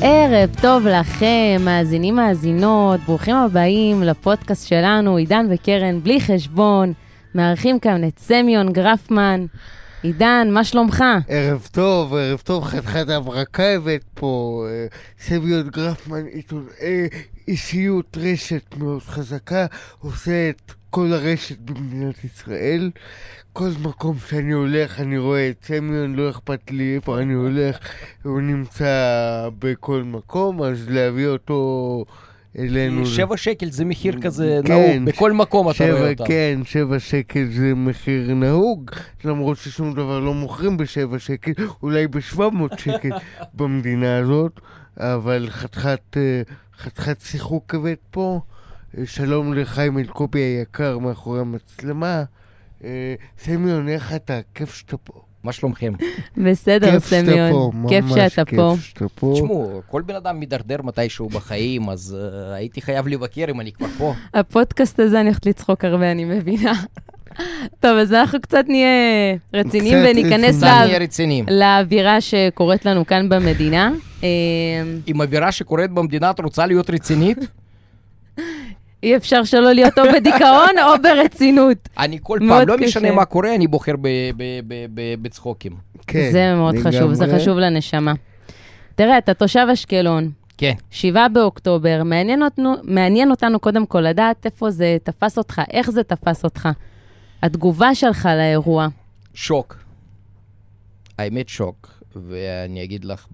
ערב טוב לכם, מאזינים מאזינות, ברוכים הבאים לפודקאסט שלנו, עידן וקרן בלי חשבון, מארחים כאן את סמיון גרפמן. עידן, מה שלומך? ערב טוב, חתיכת הברקה הבאת פה, סמיון גרפמן, אישיות רשת מאוד חזקה, עושה את כל הרשת במדינת ישראל. כל מקום שאני הולך אני רואה את סמיון, לא אכפת לי איפה אני הולך, הוא נמצא בכל מקום, אז להביא אותו אלינו. 7 שקל זה מחיר כזה נהוג, בכל מקום אתה רואה אותם. כן, 7 שקל זה מחיר נהוג, למרות ששום דבר לא מוכרים ב7 שקל, אולי ב700 שקל במדינה הזאת, אבל חתיכת שיחוק כבד פה. שלום לחיים אלקובי היקר מאחורי המצלמה. סמיון, איך אתה? כיף שאתה פה. מה שלומכם? בסדר, סמיון. כיף שאתה פה. תשמעו, כל בן אדם מדרדר מתישהו בחיים, אז הייתי חייב לבקר אם אני כבר פה. הפודקאסט הזה אני הולכת לצחוק הרבה, אני מבינה. טוב, אז אנחנו קצת נהיה רציניים וניכנס לאווירה שקורית לנו כאן במדינה. עם אווירה שקורית במדינה, את רוצה להיות רצינית? אי אפשר שלא להיות או בדיכאון או ברצינות. אני כל פעם, לא משנה מה קורה, אני בוחר בצחוקים. זה מאוד חשוב, זה חשוב לנשמה. תראה, אתה תושב אשקלון. כן. 7 באוקטובר, מעניין אותנו קודם כל לדעת איפה זה תפס אותך, איך זה תפס אותך. התגובה שלך לאירוע. שוק. האמת שוק. ואני אגיד לך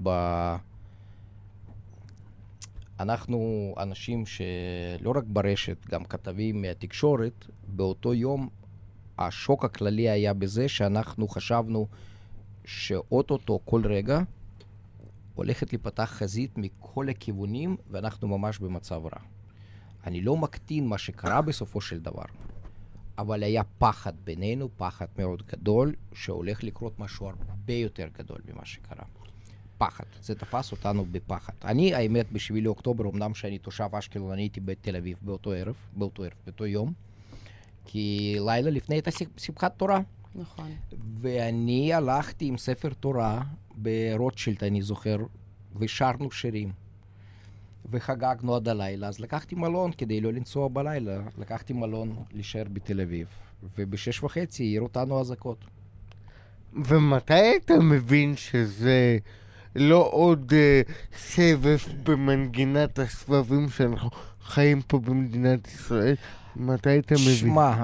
אנחנו אנשים שלא רק ברשת, גם כתבים מהתקשורת, באותו יום השוק הכללי היה בזה שאנחנו חשבנו שאוטוטו כל רגע הולכת לפתח חזית מכל הכיוונים, ואנחנו ממש במצב רע. אני לא מקטין מה שקרה בסופו של דבר, אבל היה פחד בינינו, פחד מאוד גדול, שהולך לקרות משהו הרבה יותר גדול ממה שקרה. פחד, זה תפס אותנו בפחד. אני, האמת, ב7 לאוקטובר, אמנם שאני תושב אשקלון, אני הייתי בתל אביב באותו יום, כי לילה לפני הייתה שמחת תורה. נכון. ואני הלכתי עם ספר תורה ברוטשילד, אני זוכר, ושרנו שירים. וחגגנו עד הלילה, אז לקחתי מלון כדי לא לנסוע בלילה, לקחתי מלון להישאר בתל אביב, וב6:30 העירו אותנו אזעקות. ומתי אתה מבין שזה לא עוד סבב במנגינת הסבבים שאנחנו חיים פה במדינת ישראל? מתי אתה מבין? שמע,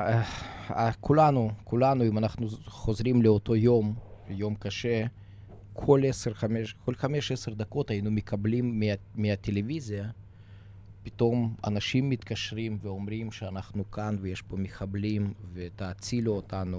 כולנו, אם אנחנו חוזרים לאותו יום קשה, כל 5-10 דקות היינו מקבלים מהטלוויזיה, פתאום אנשים מתקשרים ואומרים שאנחנו כאן ויש פה מחבלים ותעצילו אותנו.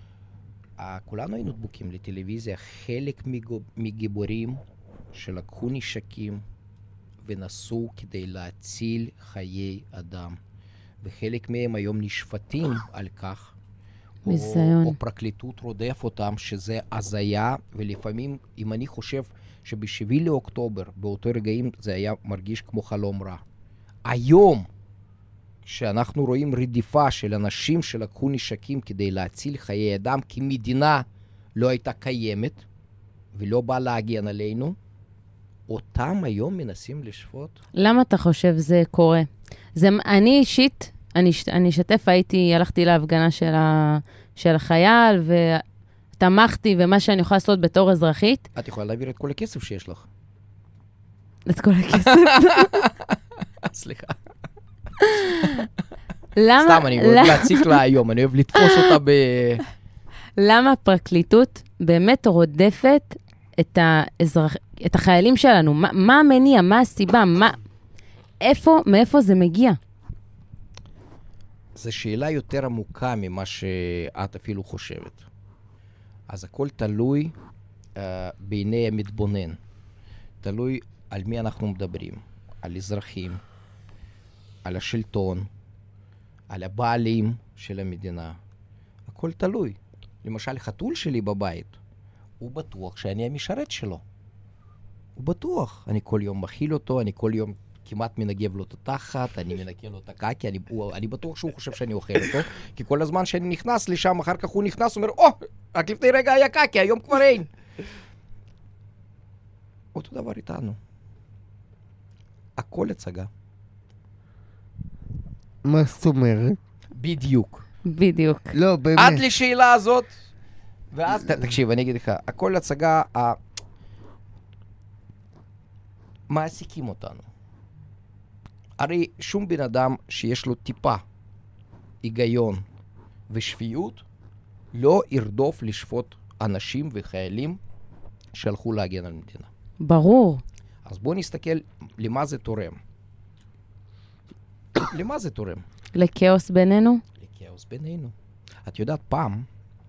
כולנו היינו דבוקים לטלוויזיה, חלק מגיבורים שלקחו נשקים ונסו כדי להציל חיי אדם. וחלק מהם היום נשפטים על כך, או פרקליטות רודף אותם, שזה הזיה, ולפעמים, אם אני חושב שב7 לאוקטובר, באותו רגעים, זה היה מרגיש כמו חלום רע. היום, כשאנחנו רואים רדיפה של אנשים שלקחו נשקים כדי להציל חיי אדם, כי מדינה לא הייתה קיימת, ולא באה להגן עלינו, אותם היום מנסים לשפוט. למה אתה חושב זה קורה? אני אישית, אני אשתף, הלכתי להפגנה של החייל, ותמכתי, ומה שאני יכולה לעשות בתור אזרחית. את יכולה להעביר את כל הכסף שיש לך. את כל הכסף? סליחה. למה? סתם, אני אוהב להציק לה היום, אני אוהב לתפוס אותה למה הפרקליטות באמת רודפת את החיילים שלנו? מה המניע? מה הסיבה? מאיפה זה מגיע? זו שאלה יותר עמוקה ממה שאת אפילו חושבת. אז הכל תלוי בעיני המתבונן. תלוי על מי אנחנו מדברים. על אזרחים, על השלטון, על הבעלים של המדינה. הכל תלוי. למשל, חתול שלי בבית, הוא בטוח שאני המשרת שלו. הוא בטוח. אני כל יום מכיל אותו, אני כל יום כמעט מנגב לו את התחת, אני מנקה לו את הקקי, אני בטוח שהוא חושב שאני אוכל אותו, כי כל הזמן שאני נכנס לשם, אחר כך הוא נכנס, הוא אומר, רק לפני רגע היה קקי, היום כבר אין. אותו דבר איתנו. הכל הצגה. מה זאת אומרת? בדיוק. בדיוק. לא, באמת. עד לשאלה הזאת, ואז, תקשיב, אני אגיד לך, הכל הצגה, מעסיקים אותנו. הרי שום בן אדם שיש לו טיפה היגיון ושפיות, לא ירדוף לשפוט אנשים וחיילים שהלכו להגן על המדינה. ברור. אז בואו נסתכל למה זה תורם. למה זה תורם? לכאוס בינינו? לכאוס בינינו. את יודעת, פעם,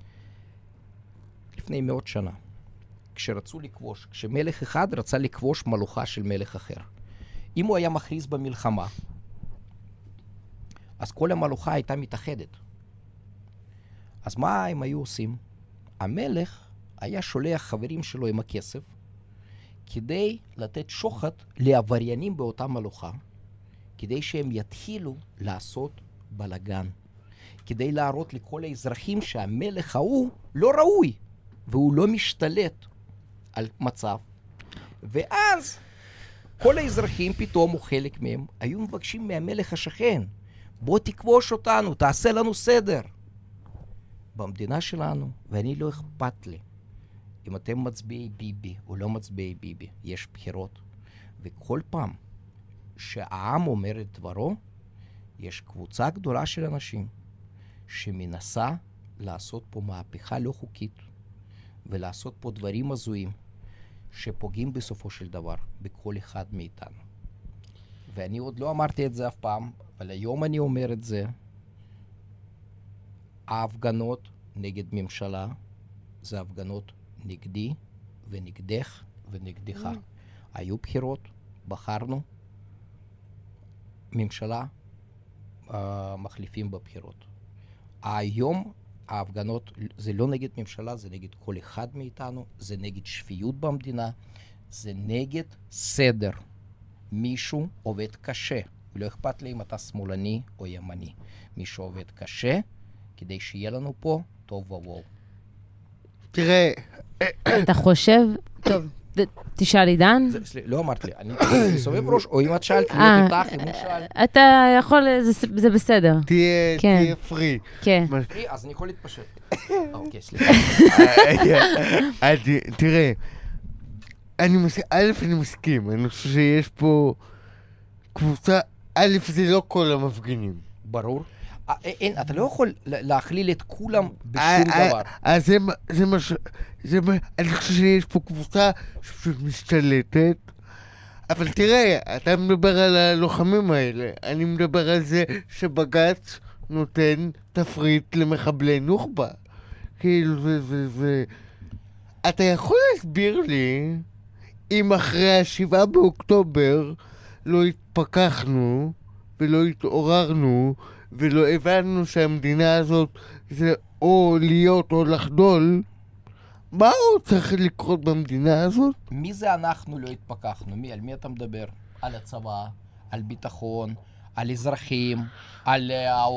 לפני מאות שנה, כשרצו לכבוש, כשמלך אחד רצה לכבוש מלוכה של מלך אחר. אם הוא היה מכריז במלחמה, אז כל המלוכה הייתה מתאחדת. אז מה הם היו עושים? המלך היה שולח חברים שלו עם הכסף, כדי לתת שוחד לעבריינים באותה מלוכה, כדי שהם יתחילו לעשות בלגן, כדי להראות לכל האזרחים שהמלך ההוא לא ראוי, והוא לא משתלט על מצב. ואז כל האזרחים, פתאום או חלק מהם, היו מבקשים מהמלך השכן, בוא תכבוש אותנו, תעשה לנו סדר. במדינה שלנו, ואני לא אכפת לי, אם אתם מצביעי ביבי או לא מצביעי ביבי, יש בחירות, וכל פעם שהעם אומר את דברו, יש קבוצה גדולה של אנשים שמנסה לעשות פה מהפכה לא חוקית, ולעשות פה דברים הזויים, שפוגעים בסופו של דבר בכל אחד מאיתנו. ואני עוד לא אמרתי את זה אף פעם, אבל היום אני אומר את זה, ההפגנות נגד ממשלה, זה הפגנות נגדי ונגדך ונגדך. היו בחירות, בחרנו, ממשלה מחליפים בבחירות. היום ההפגנות זה לא נגד ממשלה, זה נגד כל אחד מאיתנו, זה נגד שפיות במדינה, זה נגד סדר. מישהו עובד קשה, ולא אכפת לי אם אתה שמאלני או ימני. מישהו עובד קשה, כדי שיהיה לנו פה טוב ובואו. תראה, אתה חושב... טוב, תשאל עידן. לא אמרת לי, אני סובב ראש, או אם את שאלת, אני אותך, אם הוא שאל. אתה יכול, זה בסדר. תהיה פרי. כן. אז אני יכול להתפשט. אוקיי, סליחה. תראה, א', אני מסכים, אני חושב שיש פה קבוצה, א', זה לא כל המפגינים. ברור. אתה לא יכול להכליל את כולם בשום דבר. אז זה מה, אני חושב שיש פה קבוצה שפשוט משתלטת, אבל תראה, אתה מדבר על הלוחמים האלה, אני מדבר על זה שבג"ץ נותן תפריט למחבלי נוח'בה. כאילו זה... אתה יכול להסביר לי אם אחרי 7 באוקטובר לא התפכחנו ולא התעוררנו ולא הבנו שהמדינה הזאת זה או להיות או לחדול, מה עוד צריך לקרות במדינה הזאת? מי זה אנחנו לא התפכחנו? על מי אתה מדבר? על הצבא, על ביטחון, על אזרחים, על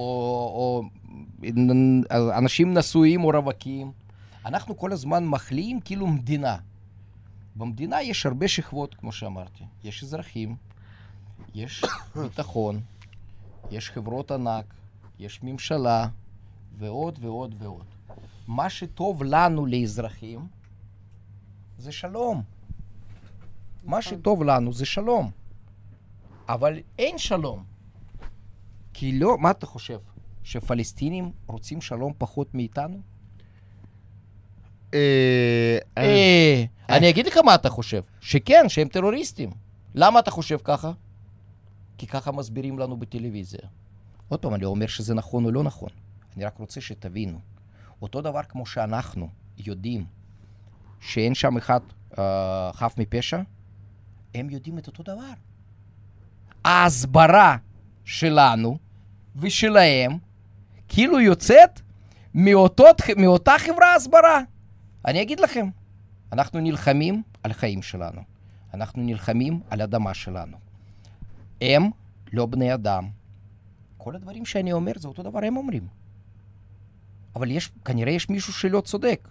אנשים נשואים או רווקים. אנחנו כל הזמן מחליאים כאילו מדינה. במדינה יש הרבה שכבות, כמו שאמרתי. יש אזרחים, יש ביטחון, יש חברות ענק, יש ממשלה, ועוד ועוד ועוד. מה שטוב לנו לאזרחים זה שלום. מה שטוב לנו זה שלום. אבל אין שלום. כי לא, מה אתה חושב? שפלסטינים רוצים שלום פחות מאיתנו? אני אגיד לך מה אתה חושב. שכן, שהם טרוריסטים. למה אתה חושב ככה? כי ככה מסבירים לנו בטלוויזיה. עוד פעם, אני לא אומר שזה נכון או לא נכון. אני רק רוצה שתבינו. אותו דבר כמו שאנחנו יודעים שאין שם אחד חף מפשע, הם יודעים את אותו דבר. ההסברה שלנו ושלהם כאילו יוצאת מאותה חברה הסברה. אני אגיד לכם, אנחנו נלחמים על חיים שלנו. אנחנו נלחמים על אדמה שלנו. הם לא בני אדם. כל הדברים שאני אומר זה אותו דבר הם אומרים. אבל כנראה יש מישהו שלא צודק.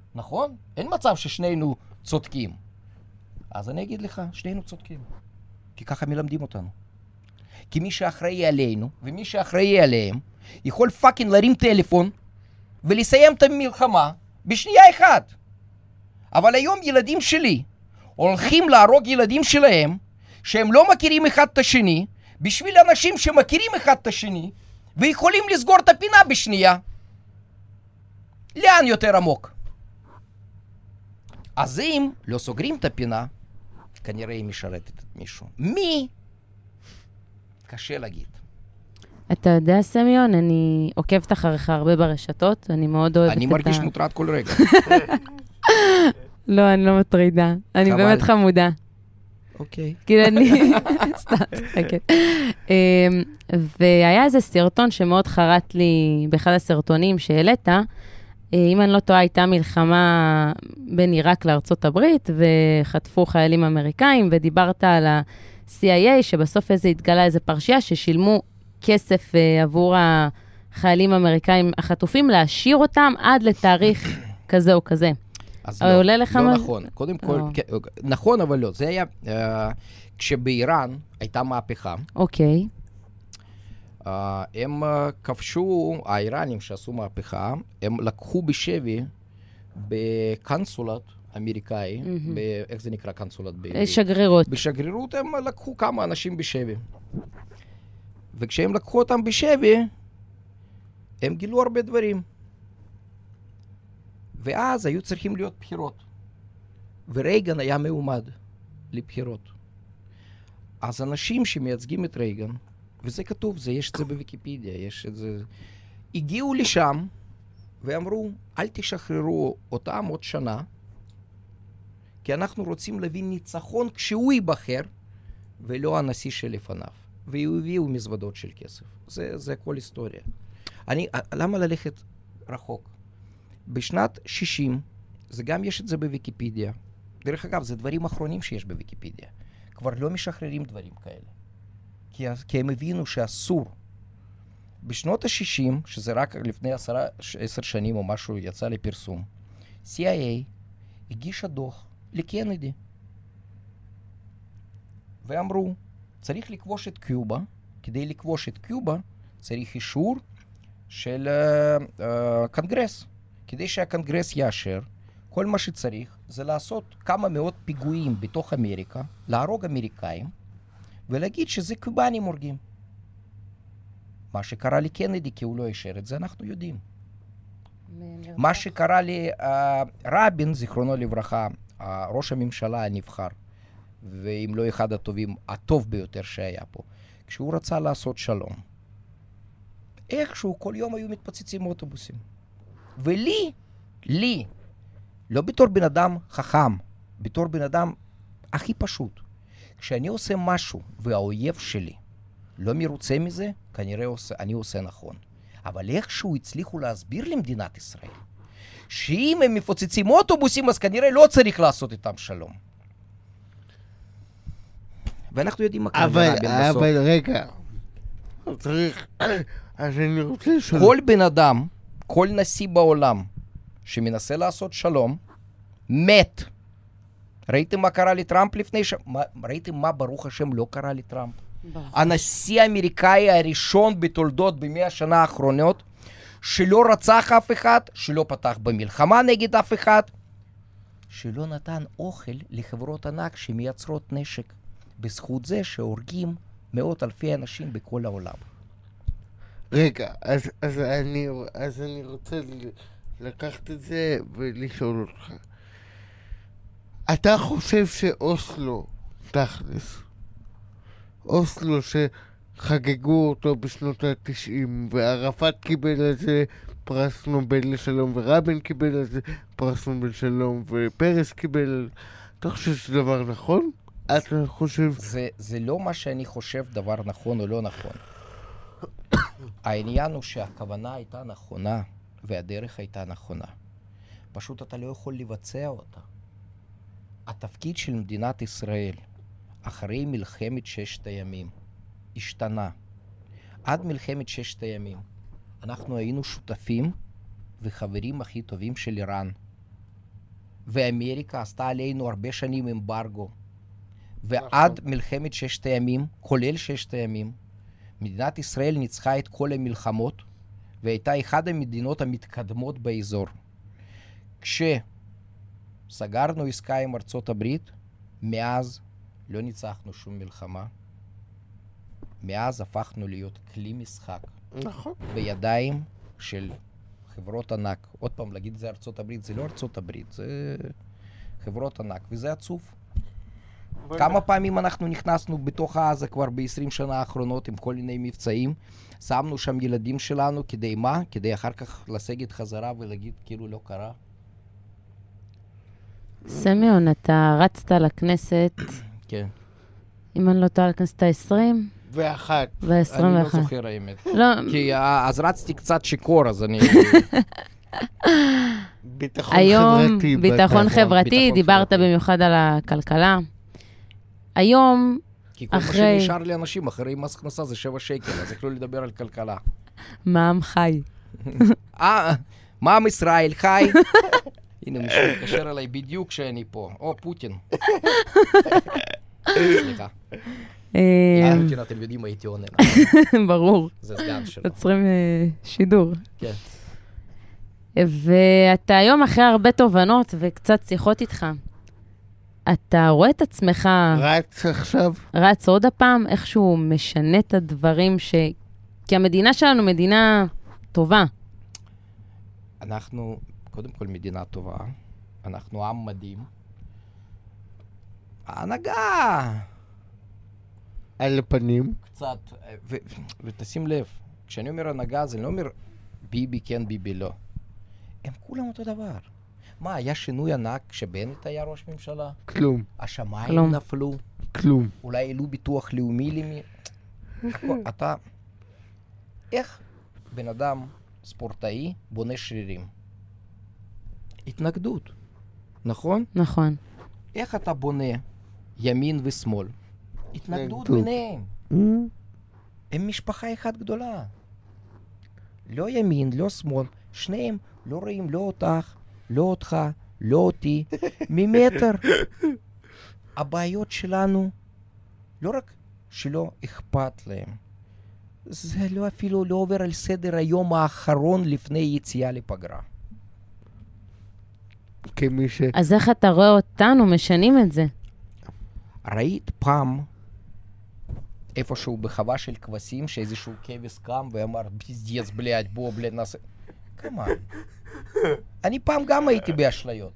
נכון? אין מצב ששנינו צודקים. אז אני אגיד לך, שנינו צודקים. כי ככה מלמדים אותנו. כי מי שאחראי עלינו, ומי שאחראי עליהם, יכול פאקינג להרים טלפון, ולסיים את המלחמה בשנייה אחת. אבל היום ילדים שלי הולכים להרוג ילדים שלהם, שהם לא מכירים אחד את השני, בשביל אנשים שמכירים אחד את השני, ויכולים לסגור את הפינה בשנייה. לאן יותר עמוק? אז אם לא סוגרים את הפינה, כנראה היא משרתת את מישהו. מי? קשה להגיד. אתה יודע, סמיון, אני עוקבת אחריך הרבה ברשתות, אני מאוד אוהבת את אני מרגיש מוטרד כל רגע. לא, אני לא מטרידה. אני חבל. באמת חמודה. אוקיי. כאילו אני... סתם, צחקת. והיה איזה סרטון שמאוד חרט לי באחד הסרטונים שהעלית. אם אני לא טועה, הייתה מלחמה בין עיראק לארצות הברית, וחטפו חיילים אמריקאים, ודיברת על ה-CIA, שבסוף התגלה איזה פרשייה, ששילמו כסף עבור החיילים האמריקאים החטופים, להשאיר אותם עד לתאריך כזה או כזה. אז עולה לך לא מה... נכון. קודם כל, נכון, אבל לא. זה היה, כשבאיראן הייתה מהפכה, אוקיי. הם כבשו, האיראנים שעשו מהפכה, הם לקחו בשבי בקונסולת אמריקאי, איך זה נקרא קונסולת? שגרירות. בשגרירות הם לקחו כמה אנשים בשבי. וכשהם לקחו אותם בשבי, הם גילו הרבה דברים. ואז היו צריכים להיות בחירות. ורייגן היה מעומד לבחירות. אז אנשים שמייצגים את רייגן, וזה כתוב, יש את זה בוויקיפדיה, יש את זה... הגיעו לשם ואמרו, אל תשחררו אותם עוד שנה, כי אנחנו רוצים להביא ניצחון כשהוא ייבחר, ולא הנשיא שלפניו. והביאו מזוודות של כסף. זה כל היסטוריה. למה ללכת רחוק? בשנת 60, זה גם יש את זה בוויקיפדיה. דרך אגב, זה דברים אחרונים שיש בוויקיפדיה. כבר לא משחררים דברים כאלה. כי הם הבינו שאסור. בשנות ה-60, שזה רק לפני 10 שנים או משהו יצא לפרסום, CIA הגישה דוח לקנדי. ואמרו, צריך לכבוש את קיובה. כדי לכבוש את קיובה צריך אישור של קונגרס. כדי שהקונגרס יאשר, כל מה שצריך זה לעשות כמה מאות פיגועים בתוך אמריקה, להרוג אמריקאים, ולהגיד שזה קיובנים הורגים. מה שקרה לקנדי, כי הוא לא אישר את זה, אנחנו יודעים. מה שקרה לרבין, זיכרונו לברכה, ראש הממשלה הנבחר, ואם לא אחד הטובים, הטוב ביותר שהיה פה, כשהוא רצה לעשות שלום, איכשהו כל יום היו מתפוצצים אוטובוסים. ולי, לא בתור בן אדם חכם, בתור בן אדם הכי פשוט, כשאני עושה משהו והאויב שלי לא מרוצה מזה, כנראה אני עושה נכון. אבל איכשהו הצליחו להסביר למדינת ישראל, שאם הם מפוצצים אוטובוסים, אז כנראה לא צריך לעשות איתם שלום. ואנחנו יודעים מה קרה לרבין בסוף. אבל רגע, צריך... אז אני רוצה לשאול... כל בן אדם, כל נשיא בעולם שמנסה לעשות שלום, מת. ראיתם מה קרה לטראמפ לפני ראיתם מה ברוך השם לא קרה לטראמפ? הנשיא האמריקאי הראשון בתולדות ב100 השנה האחרונות, שלא רצח אף אחד, שלא פתח במלחמה נגד אף אחד, שלא נתן אוכל לחברות ענק שמייצרות נשק, בזכות זה שהורגים מאות אלפי אנשים בכל העולם. רגע, אז אני רוצה לקחת את זה ולשאול אותך. אתה חושב שאוסלו, תכלס, אוסלו שחגגו אותו בשנות ה-90, וערפאת קיבל על זה פרס נובל לשלום, ורבין קיבל על זה פרס נובל לשלום, ופרס קיבל... אתה חושב שזה דבר נכון? אתה חושב... זה לא מה שאני חושב דבר נכון או לא נכון. העניין הוא שהכוונה הייתה נכונה, והדרך הייתה נכונה. פשוט אתה לא יכול לבצע אותה. התפקיד של מדינת ישראל, אחרי מלחמת ששת הימים, השתנה. עד מלחמת ששת הימים, אנחנו היינו שותפים וחברים הכי טובים של איראן. ואמריקה עשתה עלינו הרבה שנים אמברגו. ועד מלחמת ששת הימים, כולל ששת הימים, מדינת ישראל ניצחה את כל המלחמות, והייתה אחד המדינות המתקדמות באזור. כשסגרנו עסקה עם ארצות הברית, מאז לא ניצחנו שום מלחמה. מאז הפכנו להיות כלי משחק. נכון. בידיים של חברות ענק. עוד פעם, להגיד זה ארצות הברית, זה לא ארצות הברית, זה חברות ענק, וזה עצוב. כמה פעמים אנחנו נכנסנו בתוך עזה כבר ב-20 שנה האחרונות עם כל מיני מבצעים, שמנו שם ילדים שלנו כדי מה? כדי אחר כך לסגת חזרה ולהגיד כאילו לא קרה. סמיון, אתה רצת לכנסת, כן. אם אני לא טועה לכנסת ה-20 ואחת. וה-21. אני לא זוכר האמת. לא, כי אז רצתי קצת שיקור, אז אני... ביטחון היום חברתי. ביטחון ביטחון חברתי, דיברת חברתי. במיוחד על הכלכלה. היום, כי כל מה אחרי- שנשאר לאנשים אחרי מס הכנסה זה 7 שקל, אז יכלו לדבר על כלכלה. מע"מ חי. מע"מ ישראל חי? הנה, מישהו מתקשר אליי בדיוק כשאני פה. או, פוטין. סליחה. פוטין, אתם יודעים מה הייתי עונה. ברור, זה סגן שלו. יוצרים שידור. כן. ואתה היום אחרי הרבה תובנות וקצת שיחות איתך. אתה רואה את עצמך רץ עכשיו? רץ עוד הפעם, איכשהו משנה את הדברים כי המדינה שלנו מדינה טובה. אנחנו, קודם כל, מדינה טובה. אנחנו עם מדהים. ההנהגה! על הפנים. קצת, ותשים לב, כשאני אומר הנהגה, זה לא אומר ביבי כן, ביבי לא. הם כולם אותו דבר. מה, היה שינוי ענק כשבנט היה ראש ממשלה? כלום. השמיים כלום. נפלו? כלום. אולי העלו ביטוח לאומי למי? אתה... איך בן אדם ספורטאי בונה שרירים? התנגדות, נכון? נכון. איך אתה בונה ימין ושמאל? התנגדות התנגדות. ביניהם. הם משפחה אחת גדולה. לא ימין, לא שמאל, שניהם לא רואים לא אותך, לא אותך, לא אותי, ממטר. הבעיות שלנו, לא רק שלא אכפת להם, זה לא אפילו לא עובר על סדר היום האחרון לפני יציאה לפגרה. כמי ש... אז איך אתה רואה אותנו משנים את זה? ראית פעם איפשהו בחווה של כבשים שאיזשהו כבש קם ואמר פזדץ בלעד בוא בלעד נעשה... כמה? אני פעם גם הייתי באשליות.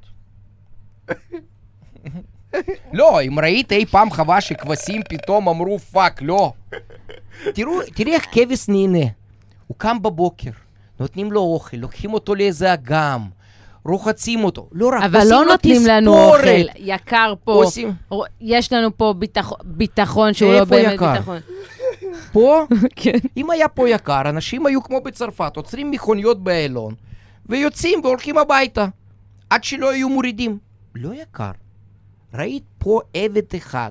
לא, אם ראית אי פעם חווה שכבשים פתאום אמרו פאק, לא. תראי איך כבש נהנה. הוא קם בבוקר, נותנים לו אוכל, לוקחים אותו לאיזה אגם, רוחצים אותו. לא רק, אבל עושים לא לו נותנים לנו תספורת. אוכל. יקר פה. עושים... יש לנו פה ביטחון שהוא לא איפה באמת יקר? ביטחון. פה, כן. אם היה פה יקר, אנשים היו כמו בצרפת, עוצרים מכוניות באלון, ויוצאים והולכים הביתה, עד שלא היו מורידים. לא יקר. ראית פה עבד אחד.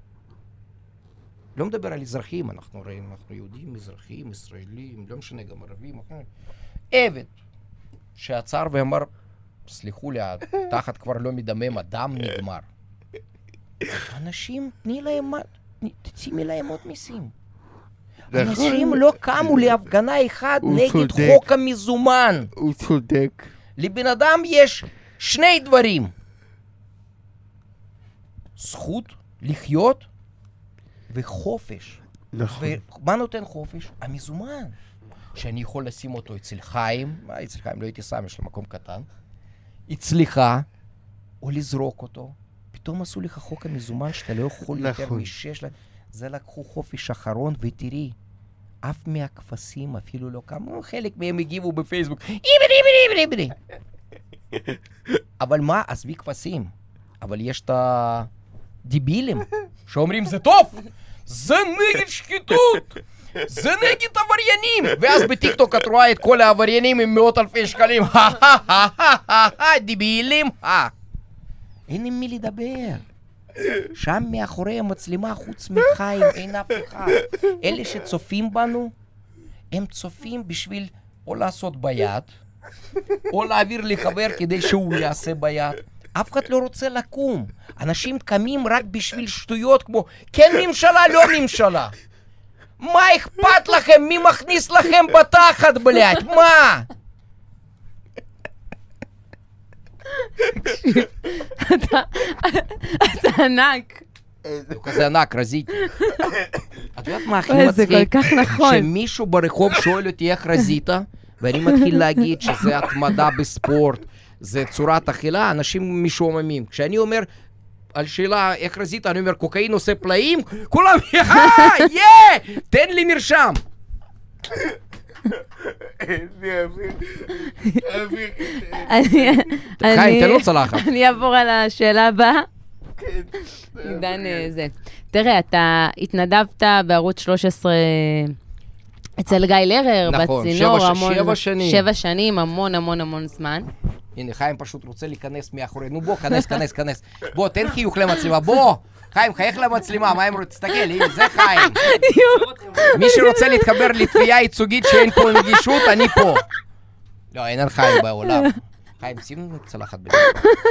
לא מדבר על אזרחים, אנחנו יהודים, אזרחים, ישראלים, לא משנה, גם ערבים. עבד שעצר ואמר, סליחו לי, התחת כבר לא מדמם, הדם נגמר. אנשים, תני להם, תשימי להם עוד מיסים. אנשים לא קמו להפגנה אחד נגד חוק המזומן. הוא צודק. לבן אדם יש שני דברים. זכות לחיות וחופש. נכון. ומה נותן חופש? המזומן. שאני יכול לשים אותו אצל חיים, אצל חיים לא הייתי שם, יש לו מקום קטן, אצלך, או לזרוק אותו. פתאום עשו לך חוק המזומן שאתה לא יכול יותר נכון. משש. זה לקחו חופש אחרון, ותראי, אף מהכפסים אפילו לא קמו, חלק מהם הגיבו בפייסבוק, איברי. אבל מה? עזבי כפסים. אבל יש את הדיבילים שאומרים, זה טוב, זה נגד שחיתות, זה נגד עבריינים. ואז בטיקטוק את רואה את כל העבריינים עם מאות אלפי שקלים, דיבילים, אין עם מי לדבר. שם מאחורי המצלמה, חוץ מחיים, אין אף אחד. אלה שצופים בנו, הם צופים בשביל או לעשות ביד, או להעביר לחבר כדי שהוא יעשה ביד. אף אחד לא רוצה לקום. אנשים קמים רק בשביל שטויות כמו, כן ממשלה, לא ממשלה. מה אכפת לכם? מי מכניס לכם בתחת, בלять? מה? אתה ענק. הוא כזה ענק, רזיתי. את יודעת מה הכי זה מצחיק? כל כך נכון. שמישהו ברחוב שואל אותי איך רזית, ואני מתחיל להגיד שזה התמדה בספורט, זה צורת אכילה, אנשים משועממים. כשאני אומר על שאלה איך רזית, אני אומר קוקאין עושה פלאים, כולם תן לי מרשם. חיים, תן לו צלחת. אני אעבור על השאלה הבאה. עידן זה. תראה, אתה התנדבת בערוץ 13 אצל גיא לרר, נכון, בצינור, 7 שנים. 7 שנים, המון זמן. הנה, חיים פשוט רוצה להיכנס מאחורי. נו בוא, כנס. בוא, תן חיוך למצלמה, בוא! חיים, חייך למצלמה, מה הם רוצים? תסתכל, הנה, זה חיים. מי שרוצה להתחבר לתביעה ייצוגית שאין פה נגישות, אני פה. לא, אין על חיים בעולם. חיים, שים צלחת בדיוק.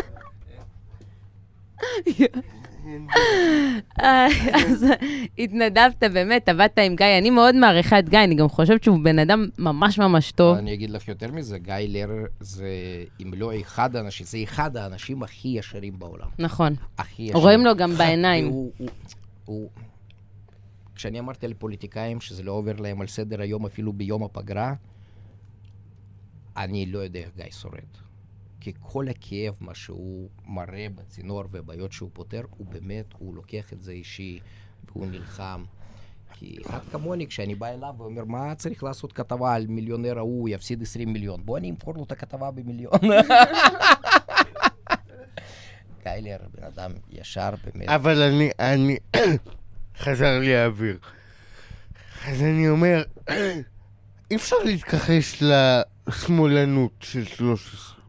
אז התנדבת באמת, עבדת עם גיא, אני מאוד מעריכה את גיא, אני גם חושבת שהוא בן אדם ממש טוב. אני אגיד לך יותר מזה, גיא לרר זה, אם לא אחד האנשים, זה אחד האנשים הכי ישרים בעולם. נכון. הכי ישרים. רואים לו גם בעיניים. כשאני אמרתי על פוליטיקאים שזה לא עובר להם על סדר היום אפילו ביום הפגרה, אני לא יודע איך גיא שורד. כי כל הכאב, מה שהוא מראה בצינור ובעיות שהוא פותר, הוא באמת, הוא לוקח את זה אישי, והוא נלחם. כי אחד כמוני, כשאני בא אליו ואומר, מה צריך לעשות כתבה על מיליונר ההוא, יפסיד 20 מיליון? בוא אני אמכור לו את הכתבה במיליון. קיילר, בן אדם ישר באמת. אבל אני חזר לי האוויר. אז אני אומר, אי אפשר להתכחש לשמאלנות של 13.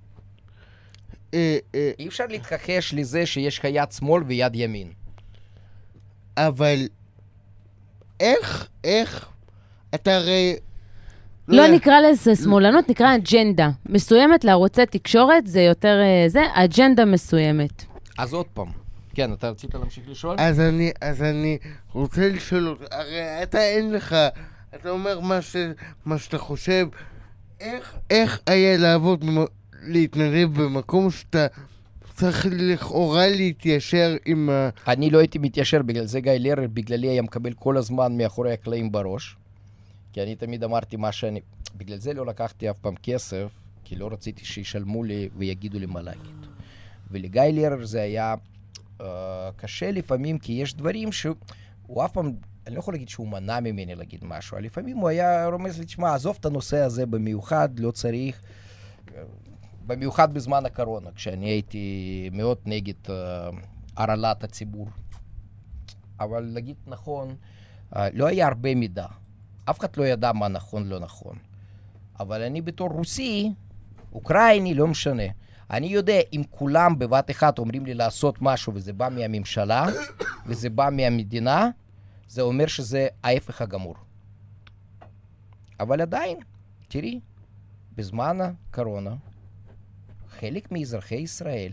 אי אפשר להתכחש לזה שיש לך יד שמאל ויד ימין. אבל איך, אתה הרי... לא נקרא לזה שמאלנות, נקרא אג'נדה. מסוימת לערוצי תקשורת, זה יותר זה, אג'נדה מסוימת. אז עוד פעם. כן, אתה רצית להמשיך לשאול? אז אני רוצה לשאול אותך, הרי אתה אין לך, אתה אומר מה שאתה חושב, איך היה לעבוד, להתנדב במקום שאתה צריך לכאורה להתיישר עם ה... אני לא הייתי מתיישר, בגלל זה גיא לרר, בגללי היה מקבל כל הזמן מאחורי הקלעים בראש, כי אני תמיד אמרתי מה שאני... בגלל זה לא לקחתי אף פעם כסף, כי לא רציתי שישלמו לי ויגידו לי מה להגיד. ולגיא לרר זה היה קשה לפעמים, כי יש דברים שהוא אף פעם... אני לא יכול להגיד שהוא מנע ממני להגיד משהו, לפעמים הוא היה רומז לי, תשמע, עזוב את הנושא הזה במיוחד, לא צריך... במיוחד בזמן הקורונה, כשאני הייתי מאוד נגד הרעלת הציבור. אבל להגיד נכון, לא היה הרבה מידע. אף אחד לא ידע מה נכון, לא נכון. אבל אני בתור רוסי, אוקראיני, לא משנה. אני יודע, אם כולם בבת אחת אומרים לי לעשות משהו, וזה בא מהממשלה, וזה בא מהמדינה, זה אומר שזה ההפך הגמור. אבל עדיין, תראי, בזמן הקורונה, חלק מאזרחי ישראל,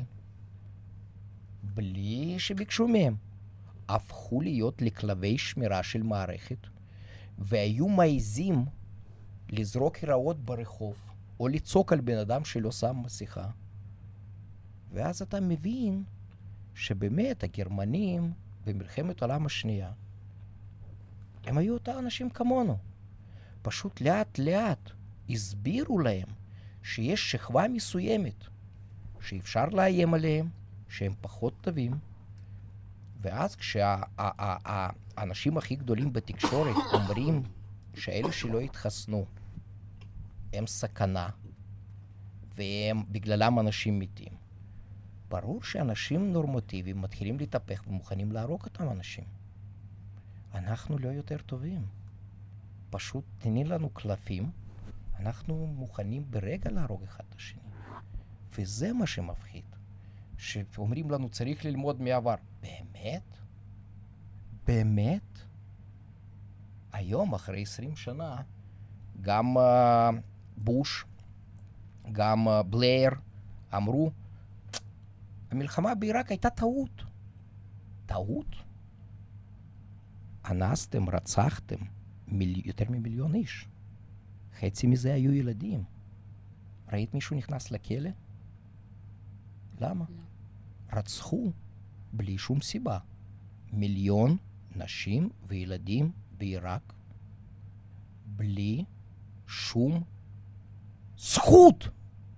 בלי שביקשו מהם, הפכו להיות לכלבי שמירה של מערכת, והיו מעיזים לזרוק הרעות ברחוב, או לצעוק על בן אדם שלא שם מסכה. ואז אתה מבין שבאמת הגרמנים במלחמת העולם השנייה, הם היו אותם אנשים כמונו. פשוט לאט לאט הסבירו להם שיש שכבה מסוימת שאפשר לאיים עליהם, שהם פחות טובים, ואז כשהאנשים הכי גדולים בתקשורת אומרים שאלה שלא התחסנו הם סכנה, והם בגללם אנשים מתים, ברור שאנשים נורמטיביים מתחילים להתהפך ומוכנים להרוג אותם אנשים. אנחנו לא יותר טובים. פשוט תני לנו קלפים, אנחנו מוכנים ברגע להרוג אחד את השני. וזה מה שמפחיד. שאומרים לנו צריך ללמוד מעבר. באמת? באמת? היום, אחרי 20 שנה, גם בוש, גם בלייר, אמרו, המלחמה בעיראק הייתה טעות. טעות? אנסתם, רצחתם יותר ממיליון איש. חצי מזה היו ילדים. ראית מישהו נכנס לכלא? למה? רצחו בלי שום סיבה. מיליון נשים וילדים בעיראק בלי שום זכות.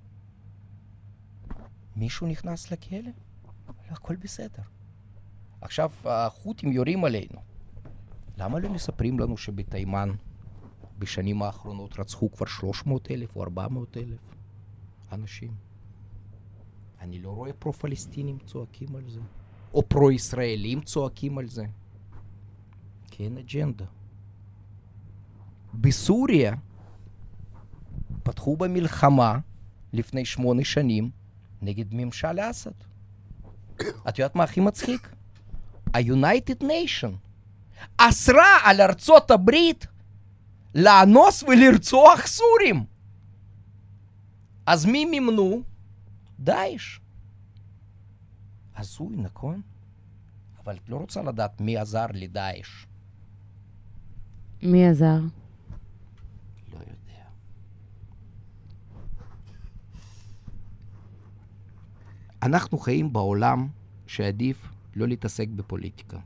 מישהו נכנס לכלא? לא, הכל בסדר. עכשיו החות'ים יורים עלינו. למה לא מספרים לנו שבתימן בשנים האחרונות רצחו כבר 300,000 או 400,000 אנשים? אני לא רואה פרו-פלסטינים צועקים על זה, או פרו-ישראלים צועקים על זה. כי אין אג'נדה. בסוריה פתחו במלחמה לפני 8 שנים נגד ממשל אסד. את יודעת מה הכי מצחיק? ה-United Nation אסרה על ארצות הברית לאנוס ולרצוח סורים. אז מי מימנו? דאעש. הזוי, נכון? אבל את לא רוצה לדעת מי עזר לדאעש. מי עזר? לא יודע. אנחנו חיים בעולם שעדיף לא להתעסק בפוליטיקה.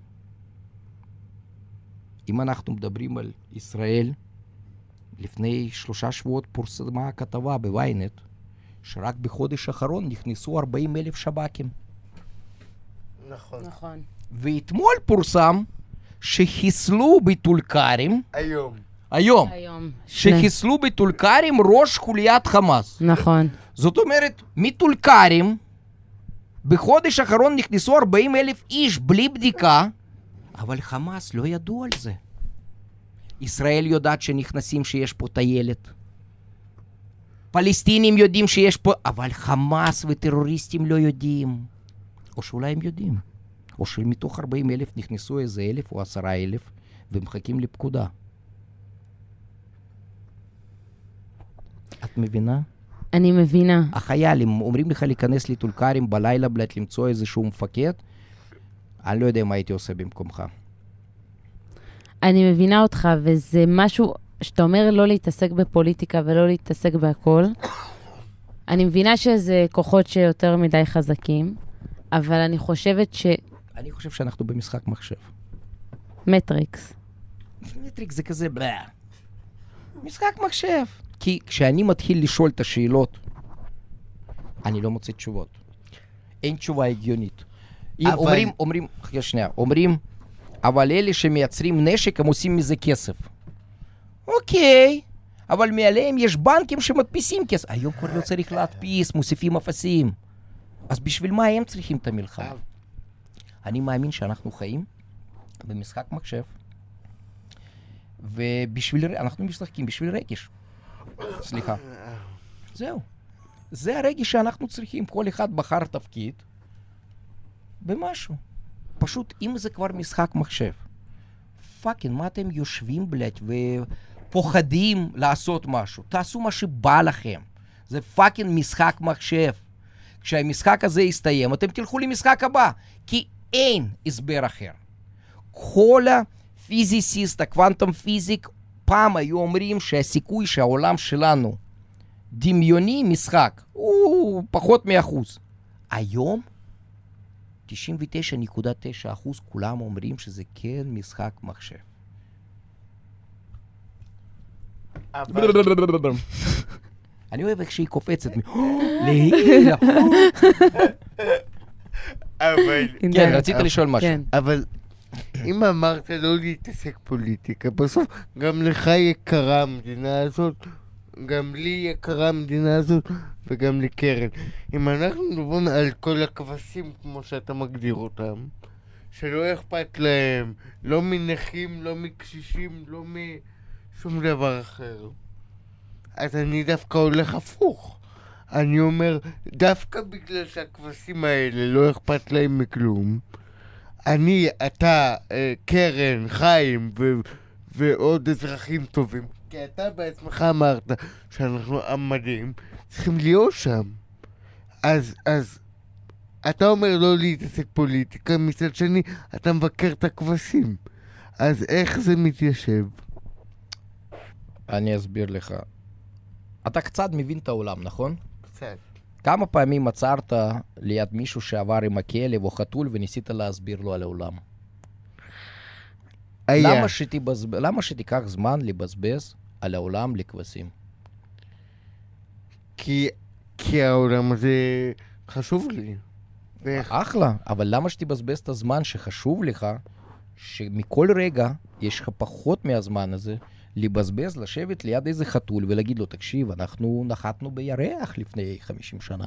אם אנחנו מדברים על ישראל, לפני 3 שבועות פורסמה כתבה בוויינט, שרק בחודש האחרון נכנסו 40,000 שב"כים. נכון. נכון. ואתמול פורסם שחיסלו בטולכרים, היום, שחיסלו בטולכרים ראש חוליית חמאס. נכון. זאת אומרת, מטולכרים, בחודש האחרון נכנסו 40,000 איש בלי בדיקה, אבל חמאס לא ידעו על זה. ישראל יודעת שנכנסים שיש פה טיילת. פלסטינים יודעים שיש פה, אבל חמאס וטרוריסטים לא יודעים. או שאולי הם יודעים. או שמתוך 40,000 נכנסו איזה 1,000 או 10,000 ומחכים לפקודה. את מבינה? אני מבינה. החיילים אומרים לך להיכנס לטולכרים בלילה בלת למצוא איזשהו מפקד, אני לא יודע מה הייתי עושה במקומך. אני מבינה אותך, וזה משהו שאתה אומר לא להתעסק בפוליטיקה ולא להתעסק בהכל. אני מבינה שזה כוחות שיותר מדי חזקים, אבל אני חושבת אני חושב שאנחנו במשחק מחשב. מטריקס. מטריקס זה כזה בלה. משחק מחשב. כי כשאני מתחיל לשאול את השאלות, אני לא מוצא תשובות. אין תשובה הגיונית. אומרים, אבל אלה שמייצרים נשק, הם עושים מזה כסף. אוקיי, אבל מעליהם יש בנקים שמדפיסים כסף. היום כבר לא צריך להדפיס, מוסיפים אפסים. אז בשביל מה הם צריכים את המלחמה? אני מאמין שאנחנו חיים במשחק מחשב, אנחנו משחקים בשביל רגש. סליחה. זהו. זה הרגש שאנחנו צריכים. כל אחד בחר תפקיד במשהו. פשוט, אם זה כבר משחק מחשב, פאקינג, מה אתם יושבים בלט ופוחדים לעשות משהו? תעשו מה שבא לכם. זה פאקינג משחק מחשב. כשהמשחק הזה יסתיים, אתם תלכו למשחק הבא, כי אין הסבר אחר. כל הפיזיסיסט, הקוונטום פיזיק, פעם היו אומרים שהסיכוי שהעולם שלנו דמיוני משחק הוא פחות מ1%. היום 99.9% כולם אומרים שזה כן משחק מחשב. אני אוהב איך שהיא קופצת. להילה. כן, רצית לשאול משהו. אבל אם אמרת לא להתעסק פוליטיקה, בסוף גם לך יקרה המדינה הזאת, גם לי יקרה המדינה הזאת, וגם לקרן. אם אנחנו מדברים על כל הכבשים, כמו שאתה מגדיר אותם, שלא אכפת להם, לא מנכים, לא מקשישים, לא משום דבר אחר, אז אני דווקא הולך הפוך. אני אומר, דווקא בגלל שהכבשים האלה לא אכפת להם מכלום, אני, אתה, קרן, חיים ועוד אזרחים טובים, כי אתה בעצמך אמרת שאנחנו עמדים, צריכים להיות שם. אז אתה אומר לא להתעסק פוליטיקה, מצד שני אתה מבקר את הכבשים. אז איך זה מתיישב? אני אסביר לך. אתה קצת מבין את העולם, נכון? קצת. כמה פעמים עצרת ליד מישהו שעבר עם הכלב או חתול וניסית להסביר לו על העולם? היה. למה שתיקח זמן לבזבז על העולם לכבשים? כי העולם הזה חשוב לי. אחלה, אבל למה שתבזבז את הזמן שחשוב לך, שמכל רגע יש לך פחות מהזמן הזה, לבזבז, לשבת ליד איזה חתול ולהגיד לו, תקשיב, אנחנו נחתנו בירח לפני 50 שנה.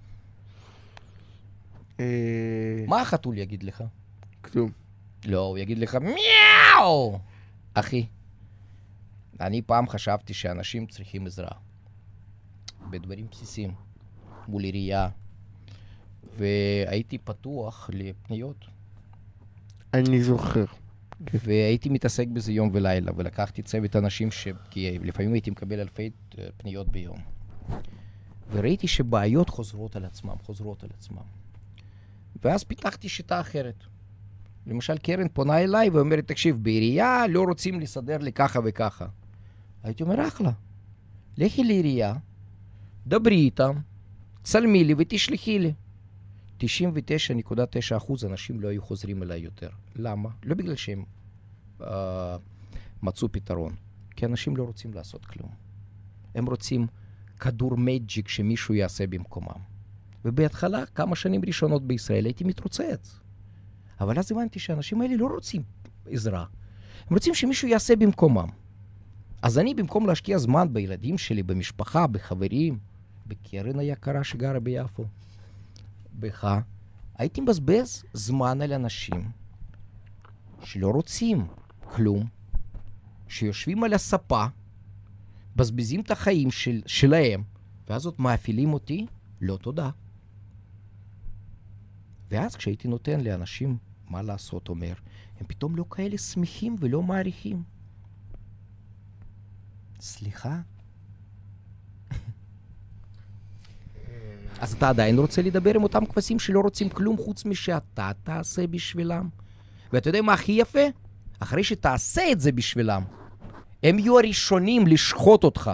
מה החתול יגיד לך? כלום. לא, הוא יגיד לך, מיאו! אחי, אני פעם חשבתי שאנשים צריכים עזרה. בדברים בסיסיים, מול עירייה, והייתי פתוח לפניות. אני זוכר. והייתי מתעסק בזה יום ולילה, ולקחתי צוות אנשים כי לפעמים הייתי מקבל אלפי פניות ביום. וראיתי שבעיות חוזרות על עצמם. ואז פיתחתי שיטה אחרת. למשל, קרן פונה אליי ואומרת, תקשיב, בעירייה לא רוצים לסדר לי ככה וככה. הייתי אומר, אחלה, לכי לעירייה, דברי איתם, צלמי לי ותשלחי לי. 99.9% אנשים לא היו חוזרים אליי יותר. למה? לא בגלל שהם מצאו פתרון, כי אנשים לא רוצים לעשות כלום. הם רוצים כדור מג'יק שמישהו יעשה במקומם. ובהתחלה, כמה שנים ראשונות בישראל, הייתי מתרוצץ. אבל אז הבנתי שהאנשים האלה לא רוצים עזרה. הם רוצים שמישהו יעשה במקומם. אז אני, במקום להשקיע זמן בילדים שלי, במשפחה, בחברים, בקרן היקרה שגרה ביפו, בך, הייתי מבזבז זמן על אנשים שלא רוצים כלום, שיושבים על הספה, בזבזים את החיים שלהם, ואז עוד מאפילים אותי, לא תודה. ואז כשהייתי נותן לאנשים מה לעשות, אומר, הם פתאום לא כאלה שמחים ולא מעריכים. סליחה? אז אתה עדיין רוצה לדבר עם אותם כבשים שלא רוצים כלום חוץ משאתה תעשה בשבילם? ואתה יודע מה הכי יפה? אחרי שתעשה את זה בשבילם, הם יהיו הראשונים לשחוט אותך.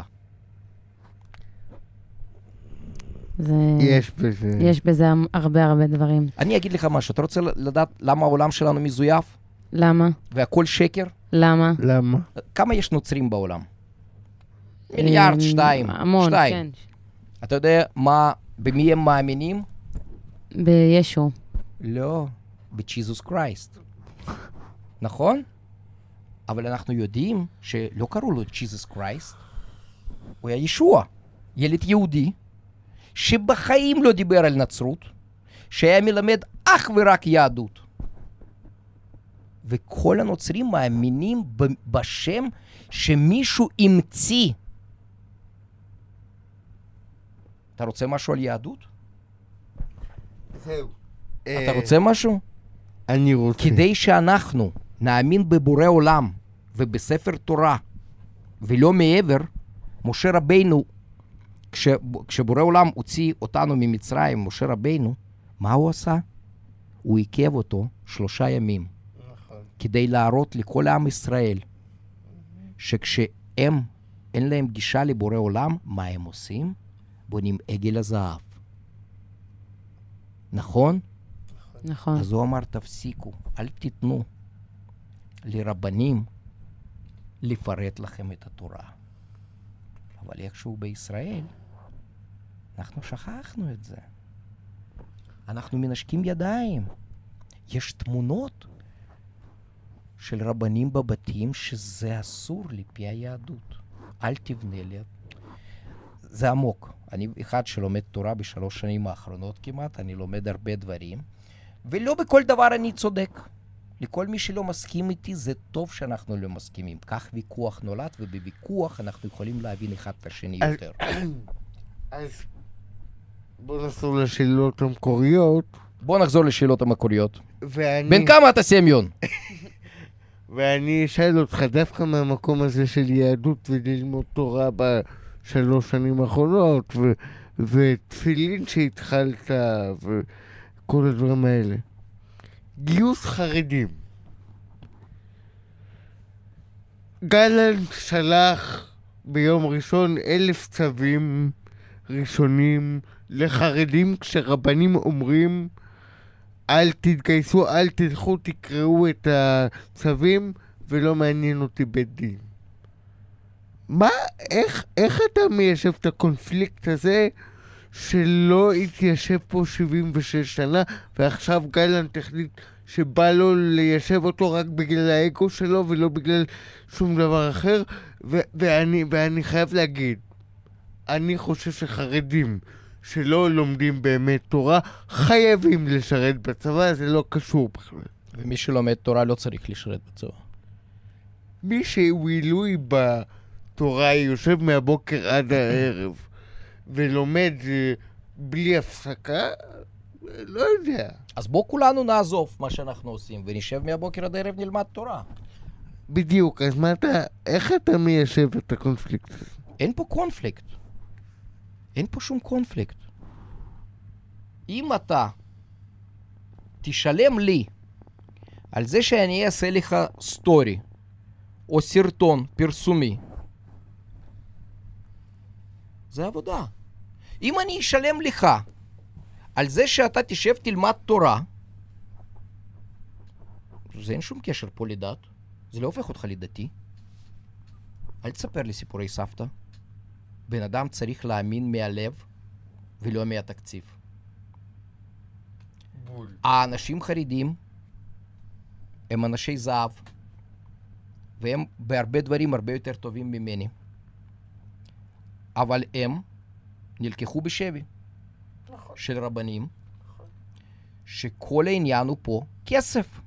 יש בזה הרבה דברים. אני אגיד לך משהו, אתה רוצה לדעת למה העולם שלנו מזויף? למה? והכל שקר? למה? כמה יש נוצרים בעולם? מיליארד, 2. המון, כן. אתה יודע במי הם מאמינים? בישו. לא, בג'יזוס קרייסט. נכון? אבל אנחנו יודעים שלא קראו לו ג'יזוס קרייסט. הוא היה ישוע, ילד יהודי, שבחיים לא דיבר על נצרות, שהיה מלמד אך ורק יהדות. וכל הנוצרים מאמינים בשם שמישהו המציא. אתה רוצה משהו על יהדות? זהו. אתה רוצה משהו? אני רוצה. כדי שאנחנו נאמין בבורא עולם ובספר תורה ולא מעבר, משה רבינו, כשבורא עולם הוציא אותנו ממצרים, משה רבינו, מה הוא עשה? הוא עיכב אותו 3 ימים. נכון. כדי להראות לכל עם ישראל שכשהם אין להם גישה לבורא עולם, מה הם עושים? בונים עגל הזהב. נכון? נכון. אז הוא אמר, תפסיקו, אל תיתנו לרבנים לפרט לכם את התורה. אבל איכשהו בישראל, אנחנו שכחנו את זה. אנחנו מנשקים ידיים. יש תמונות של רבנים בבתים שזה אסור לפי היהדות. אל תבנה לי. זה עמוק. אני אחד שלומד תורה ב3 שנים האחרונות כמעט, אני לומד הרבה דברים, ולא בכל דבר אני צודק. לכל מי שלא מסכים איתי, זה טוב שאנחנו לא מסכימים. כך ויכוח נולד, ובוויכוח אנחנו יכולים להבין אחד את השני יותר. אז בוא נחזור לשאלות המקוריות. בוא נחזור לשאלות המקוריות. ואני... בן כמה אתה, סמיון? ואני אשאל אותך דווקא מהמקום הזה של יהדות וללמוד תורה ב3 שנים האחרונות, ותפילין שהתחלת, כל הדברים האלה. גיוס חרדים. גלנט שלח ביום ראשון 1,000 צווים ראשונים לחרדים, כשרבנים אומרים אל תתגייסו, אל תלכו, תקראו את הצווים ולא מעניין אותי בית דין. מה, איך אתה מיישב את הקונפליקט הזה שלא התיישב פה 76 שנה ועכשיו גלנט החליט שבא לו ליישב אותו רק בגלל האגו שלו ולא בגלל שום דבר אחר? ואני חייב להגיד, אני חושב שחרדים שלא לומדים באמת תורה חייבים לשרת בצבא, זה לא קשור בכלל. ומי שלומד תורה לא צריך לשרת בצבא. מי שהוא עילוי בתורה יושב מהבוקר עד הערב ולומד בלי הפסקה, לא יודע. אז בוא כולנו נעזוב מה שאנחנו עושים ונשב מהבוקר עד הערב נלמד תורה. בדיוק, אז איך אתה מיישב את הקונפליקט הזה? אין פה קונפליקט. אין פה שום קונפליקט. אם אתה תשלם לי על זה שאני אעשה לך סטורי או סרטון פרסומי, זה עבודה. אם אני אשלם לך על זה שאתה תשב תלמד תורה, זה אין שום קשר פה לדת. זה לא הופך אותך לדתי. אל תספר לי סיפורי סבתא. בן אדם צריך להאמין מהלב ולא מהתקציב. בול. האנשים חרדים הם אנשי זהב, והם בהרבה דברים הרבה יותר טובים ממני. אבל הם נלקחו בשבי של רבנים, שכל העניין הוא פה כסף.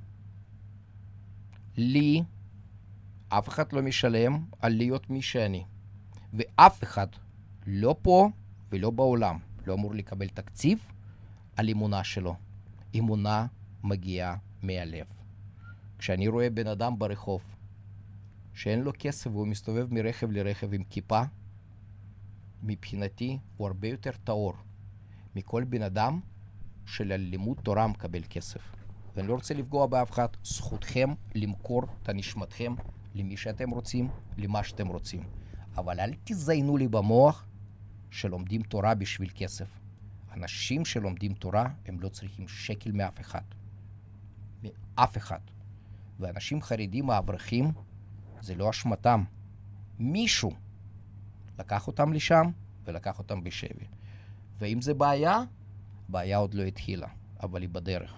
לי אף אחד לא משלם על להיות מי שאני. ואף אחד, לא פה ולא בעולם, לא אמור לקבל תקציב על אמונה שלו. אמונה מגיעה מהלב. כשאני רואה בן אדם ברחוב, שאין לו כסף והוא מסתובב מרכב לרכב עם כיפה, מבחינתי הוא הרבה יותר טהור מכל בן אדם שללימוד תורה מקבל כסף. ואני לא רוצה לפגוע באף אחד. זכותכם למכור את הנשמתכם למי שאתם רוצים, למה שאתם רוצים. אבל אל תזיינו לי במוח שלומדים תורה בשביל כסף. אנשים שלומדים תורה הם לא צריכים שקל מאף אחד. מאף אחד. ואנשים חרדים האברכים זה לא אשמתם. מישהו לקח אותם לשם ולקח אותם בשבי. ואם זה בעיה, בעיה עוד לא התחילה, אבל היא בדרך.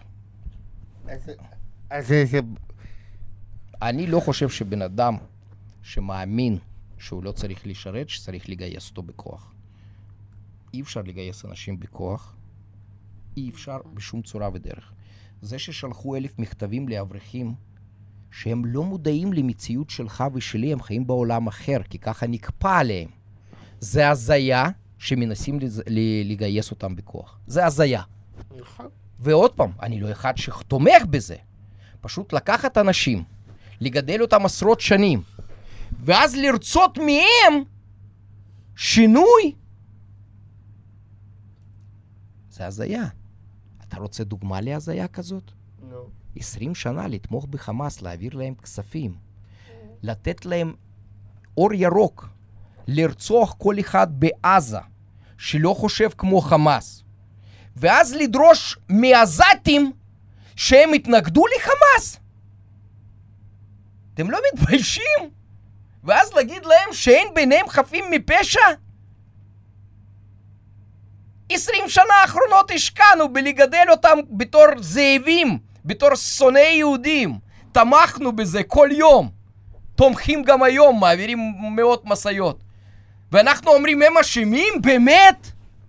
אני לא חושב שבן אדם שמאמין שהוא לא צריך לשרת, שצריך לגייס אותו בכוח. אי אפשר לגייס אנשים בכוח, אי אפשר בשום צורה ודרך. זה ששלחו 1,000 מכתבים לאברכים, שהם לא מודעים למציאות שלך ושלי, הם חיים בעולם אחר, כי ככה נקפא עליהם. זה הזיה שמנסים לגייס אותם בכוח. זה הזיה. ועוד פעם, אני לא אחד שתומך בזה. פשוט לקחת אנשים, לגדל אותם עשרות שנים, ואז לרצות מהם שינוי. זה הזיה. אתה רוצה דוגמה להזיה כזאת? לא. 20 שנה לתמוך בחמאס, להעביר להם כספים, לתת להם אור ירוק, לרצוח כל אחד בעזה שלא חושב כמו חמאס, ואז לדרוש מהזאתים שהם התנגדו לחמאס. אתם לא מתביישים? ואז להגיד להם שאין ביניהם חפים מפשע? 20 שנה האחרונות השקענו בלגדל אותם בתור זאבים, בתור שונאי יהודים. תמכנו בזה כל יום. תומכים גם היום, מעבירים מאות מסעיות. ואנחנו אומרים, הם אשמים? באמת?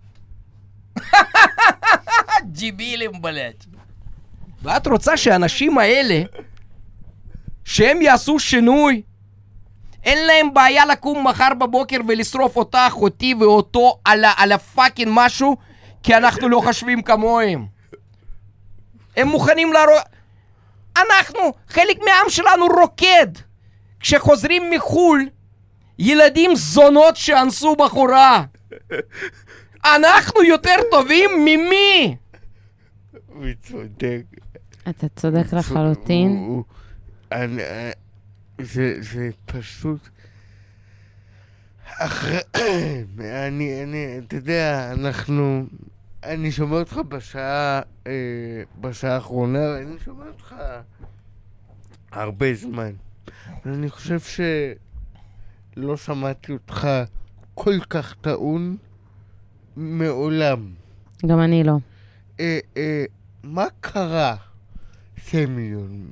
ג'יבילים בלט. ואת רוצה שהאנשים האלה, שהם יעשו שינוי, אין להם בעיה לקום מחר בבוקר ולשרוף אותך, אותי ואותו על הפאקינג משהו, כי אנחנו לא חושבים כמוהם. הם מוכנים אנחנו, חלק מהעם שלנו רוקד. כשחוזרים מחול, ילדים זונות שאנסו בחורה. אנחנו יותר טובים ממי? הוא צודק. אתה צודק לחלוטין. זה פשוט... אתה יודע, אני שומע אותך בשעה האחרונה, ואני שומע אותך הרבה זמן. ואני חושב שלא שמעתי אותך כל כך טעון מעולם. גם אני לא. מה קרה, סמיון?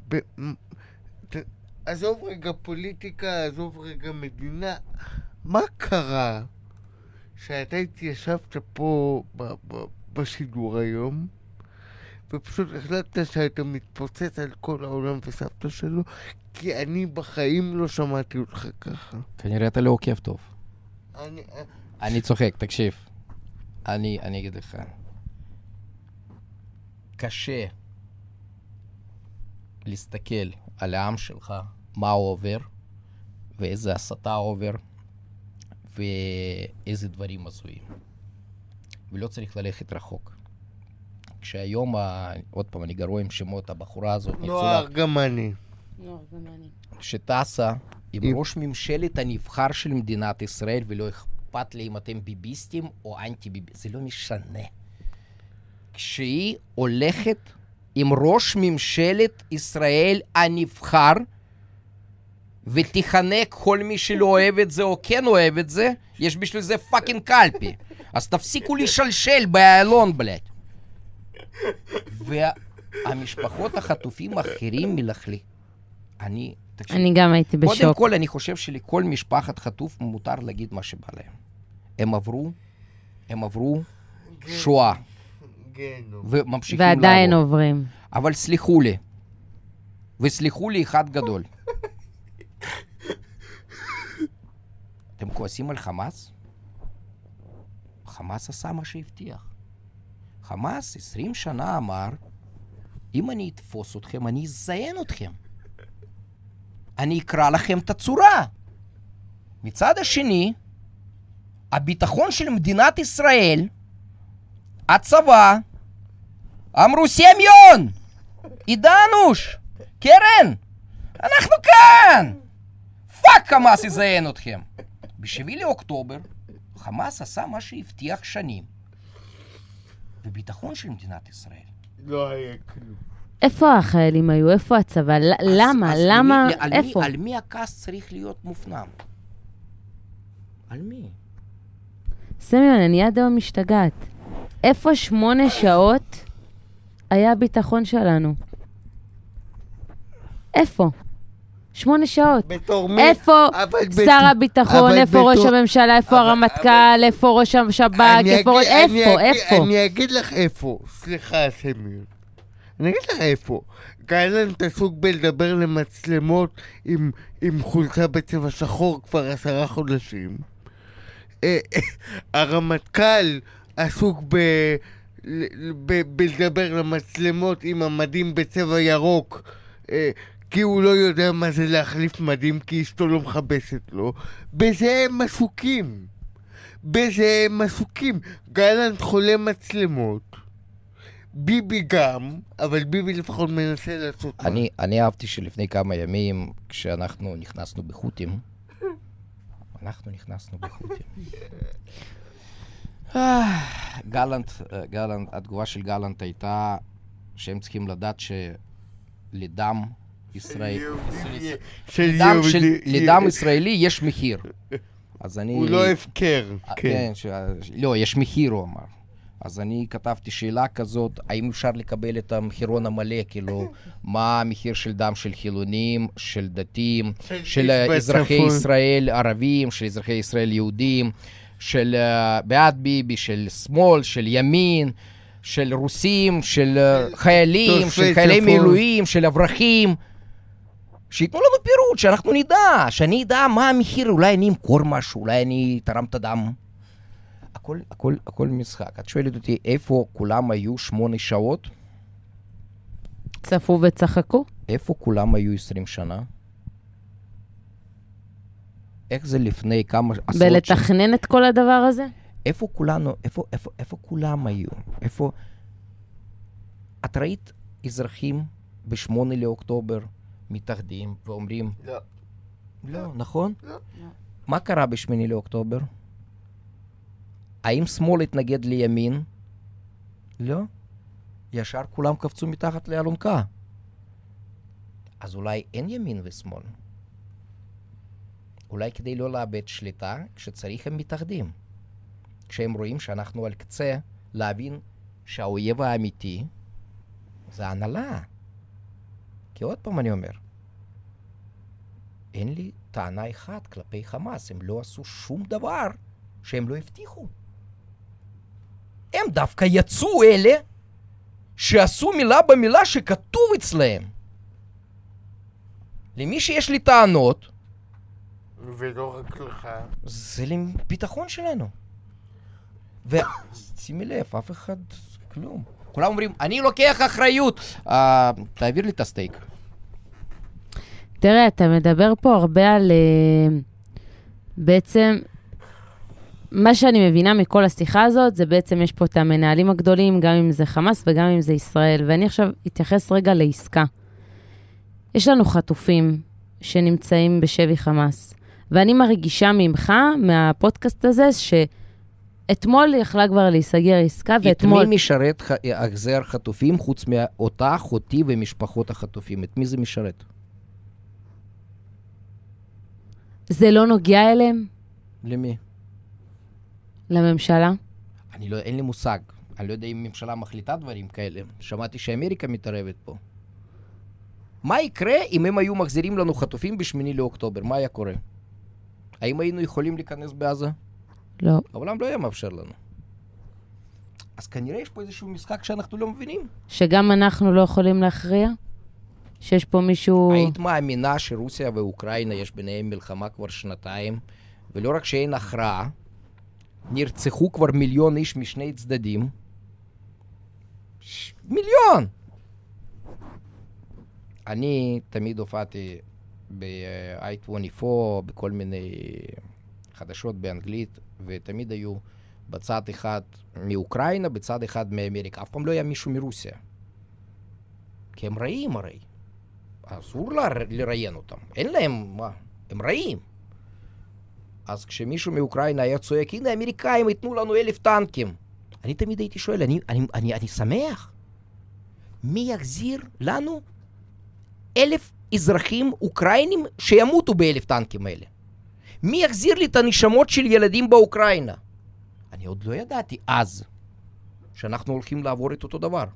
עזוב רגע פוליטיקה, עזוב רגע מדינה. מה קרה שאתה התיישבת פה בשידור היום, ופשוט החלטת שאתה מתפוצץ על כל העולם וסבתא שלו, כי אני בחיים לא שמעתי אותך ככה. כנראה אתה לא עוקב טוב. אני צוחק, תקשיב. אני אגיד לך. קשה להסתכל על העם שלך, מה הוא עובר, ואיזה הסתה עובר, ואיזה דברים הזויים. ולא צריך ללכת רחוק. כשהיום, עוד פעם, אני גרוע עם שמות, הבחורה הזאת נועה ארגמני. שטסה עם ראש ממשלת הנבחר של מדינת ישראל, ולא אכפת לי אם אתם ביביסטים או אנטי-ביביסטים, זה לא משנה. כשהיא הולכת עם ראש ממשלת ישראל הנבחר, ותחנק כל מי שלא אוהב את זה או כן אוהב את זה, יש בשביל זה פאקינג קלפי. אז תפסיקו לשלשל באיילון, בלד. והמשפחות החטופים האחרים מלכלי. אני גם הייתי בשוק. קודם כל, אני חושב שלכל משפחת חטוף מותר להגיד מה שבא להם. הם עברו שואה. וממשיכים לעבור. ועדיין עוברים. אבל סליחו לי. וסליחו לי אחד גדול. אתם כועסים על חמאס? חמאס עשה מה שהבטיח. חמאס 20 שנה אמר, אם אני אתפוס אתכם, אני אזיין אתכם. אני אקרא לכם את הצורה. מצד השני, הביטחון של מדינת ישראל, הצבא, אמרו סמיון, עידנוש, קרן, אנחנו כאן. פאק חמאס יזיין אתכם. ב7 לאוקטובר, חמאס עשה מה שהבטיח שנים. וביטחון של מדינת ישראל. לא היה כלום. איפה החיילים היו? איפה הצבא? למה? איפה? על מי הכעס צריך להיות מופנם? על מי? סמיון, אני עד היום משתגעת. איפה 8 שעות היה הביטחון שלנו? איפה? 8 שעות. בתור מי? איפה שר הביטחון, איפה ראש הממשלה, איפה הרמטכ"ל, איפה ראש השב"כ, איפה? אני אגיד לך איפה. סליחה, סמיון. אני אגיד לך איפה. גלנט עסוק בלדבר למצלמות עם חולצה בצבע שחור כבר 10 חודשים. הרמטכ"ל עסוק בלדבר למצלמות עם המדים בצבע ירוק, כי הוא לא יודע מה זה להחליף מדים, כי אשתו לא מחבשת לו. בזה הם עסוקים. גלנט חולה מצלמות. ביבי גם, אבל ביבי לפחות מנסה לעשות מה. אני אהבתי שלפני כמה ימים, כשאנחנו נכנסנו בחוטים, גלנט, התגובה של גלנט הייתה שהם צריכים לדעת שלדם ישראלי יש מחיר. הוא לא הפקר. כן, לא, יש מחיר, הוא אמר. אז אני כתבתי שאלה כזאת, האם אפשר לקבל את המחירון המלא, כאילו, מה המחיר של דם של חילונים, של דתיים, של אזרחי ישראל ערבים, של אזרחי ישראל יהודים, של בעד ביבי, של שמאל, של ימין, של רוסים, של חיילים, של חיילי מילואים, של אברכים. שיתנו לנו פירוט, שאנחנו נדע, שאני אדע מה המחיר, אולי אני אמכור משהו, אולי אני תרם את הדם. הכל משחק. את שואלת אותי, איפה כולם היו 8 שעות? צפו וצחקו? איפה כולם היו 20 שנה? איך זה לפני כמה עשרות שנים? בלתכנן את כל הדבר הזה? איפה כולם היו? את ראית אזרחים ב8 לאוקטובר מתאחדים ואומרים... לא. לא, נכון? לא. מה קרה ב8 לאוקטובר? האם שמאל התנגד לימין? לא. ישר כולם קפצו מתחת לאלונקה. אז אולי אין ימין ושמאל. אולי כדי לא לאבד שליטה, כשצריך הם מתאחדים. כשהם רואים שאנחנו על קצה להבין שהאויב האמיתי זה ההנהלה. כי עוד פעם אני אומר, אין לי טענה אחת כלפי חמאס, הם לא עשו שום דבר שהם לא הבטיחו. הם דווקא יצאו אלה שעשו מילה במילה שכתוב אצלהם. למי שיש לי טענות, ולא רק לך. זה לביטחון שלנו. ושימי לב, אף אחד, כלום. כולם אומרים, אני לוקח אחריות. תעביר לי את הסטייק. תראה, אתה מדבר פה הרבה על... בעצם, מה שאני מבינה מכל השיחה הזאת, זה בעצם יש פה את המנהלים הגדולים, גם אם זה חמאס וגם אם זה ישראל. ואני עכשיו אתייחס רגע לעסקה. יש לנו חטופים שנמצאים בשבי חמאס. ואני מרגישה ממך, מהפודקאסט הזה, שאתמול יכלה כבר להיסגר עסקה, ואתמול... את מי משרת החזר חטופים, חוץ מאותה אחותי ומשפחות החטופים? את מי זה משרת? זה לא נוגע אליהם? למי? לממשלה? אין לי מושג. אני לא יודע אם הממשלה מחליטה דברים כאלה. שמעתי שאמריקה מתערבת פה. מה יקרה אם הם היו מחזירים לנו חטופים ב8 לאוקטובר? מה היה קורה? האם היינו יכולים להיכנס בעזה? לא. העולם לא היה מאפשר לנו. אז כנראה יש פה איזשהו משחק שאנחנו לא מבינים. שגם אנחנו לא יכולים להכריע? שיש פה מישהו... היית מאמינה שרוסיה ואוקראינה יש ביניהם מלחמה כבר שנתיים, ולא רק שאין הכרעה, נרצחו כבר 1,000,000 איש משני צדדים. 1,000,000! אני תמיד הופעתי ב-i24, בכל מיני חדשות באנגלית, ותמיד היו בצד אחד מאוקראינה, בצד אחד מאמריקה. אף פעם לא היה מישהו מרוסיה. כי הם רעים הרי. אסור לראיין אותם. אין להם, מה? הם רעים. אז כשמישהו מאוקראינה היה צועק, הנה האמריקאים יתנו לנו 1,000 טנקים. אני תמיד הייתי שואל, אני שמח. מי יחזיר לנו 1,000 אזרחים אוקראינים שימותו ב1,000 טנקים האלה? מי יחזיר לי את הנשמות של ילדים באוקראינה? אני עוד לא ידעתי אז שאנחנו הולכים לעבור את אותו דבר.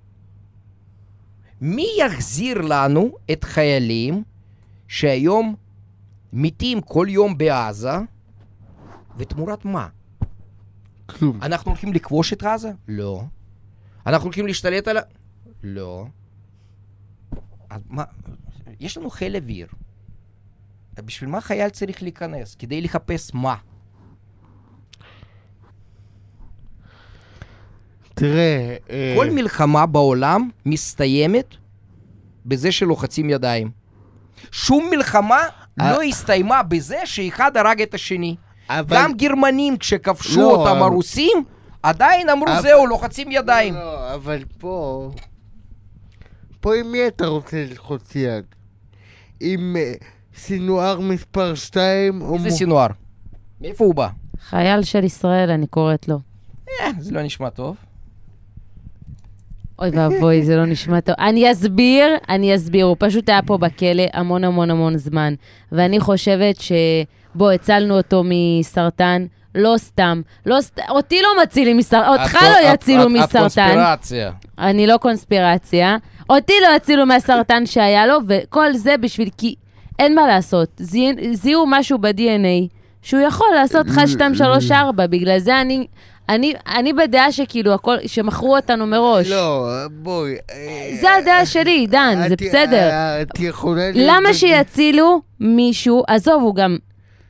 מי יחזיר לנו את חיילים שהיום מתים כל יום בעזה, ותמורת מה? כלום. אנחנו הולכים לכבוש את עזה? לא. אנחנו הולכים להשתלט על... לא. אז מה? יש לנו חיל אוויר. בשביל מה חייל צריך להיכנס? כדי לחפש מה? תראה... כל מלחמה בעולם מסתיימת בזה שלוחצים ידיים. שום מלחמה לא הסתיימה בזה שאחד הרג את השני. גם גרמנים כשכבשו אותם הרוסים, עדיין אמרו זהו, לוחצים ידיים. לא, אבל פה עם מי אתה רוצה ללחוץ יד? עם סינואר מספר 2? איזה סינואר? מאיפה הוא בא? חייל של ישראל, אני קוראת לו. זה לא נשמע טוב. אוי ואבוי, זה לא נשמע טוב. אני אסביר, הוא פשוט היה פה בכלא המון זמן, ואני חושבת שבו הצלנו אותו מסרטן, לא סתם, אותי לא מצילים מסרטן, אותך לא יצילו מסרטן. את קונספירציה. אני לא קונספירציה. אותי לא יצילו מהסרטן שהיה לו, וכל זה בשביל, כי אין מה לעשות. זיהו משהו ב-DNA, שהוא יכול לעשות 1, 2, 3, 4, בגלל זה אני בדעה שכאילו הכל, שמכרו אותנו מראש. לא, בואי. זה הדעה שלי, עידן, זה בסדר. למה שיצילו מישהו, עזוב, הוא גם...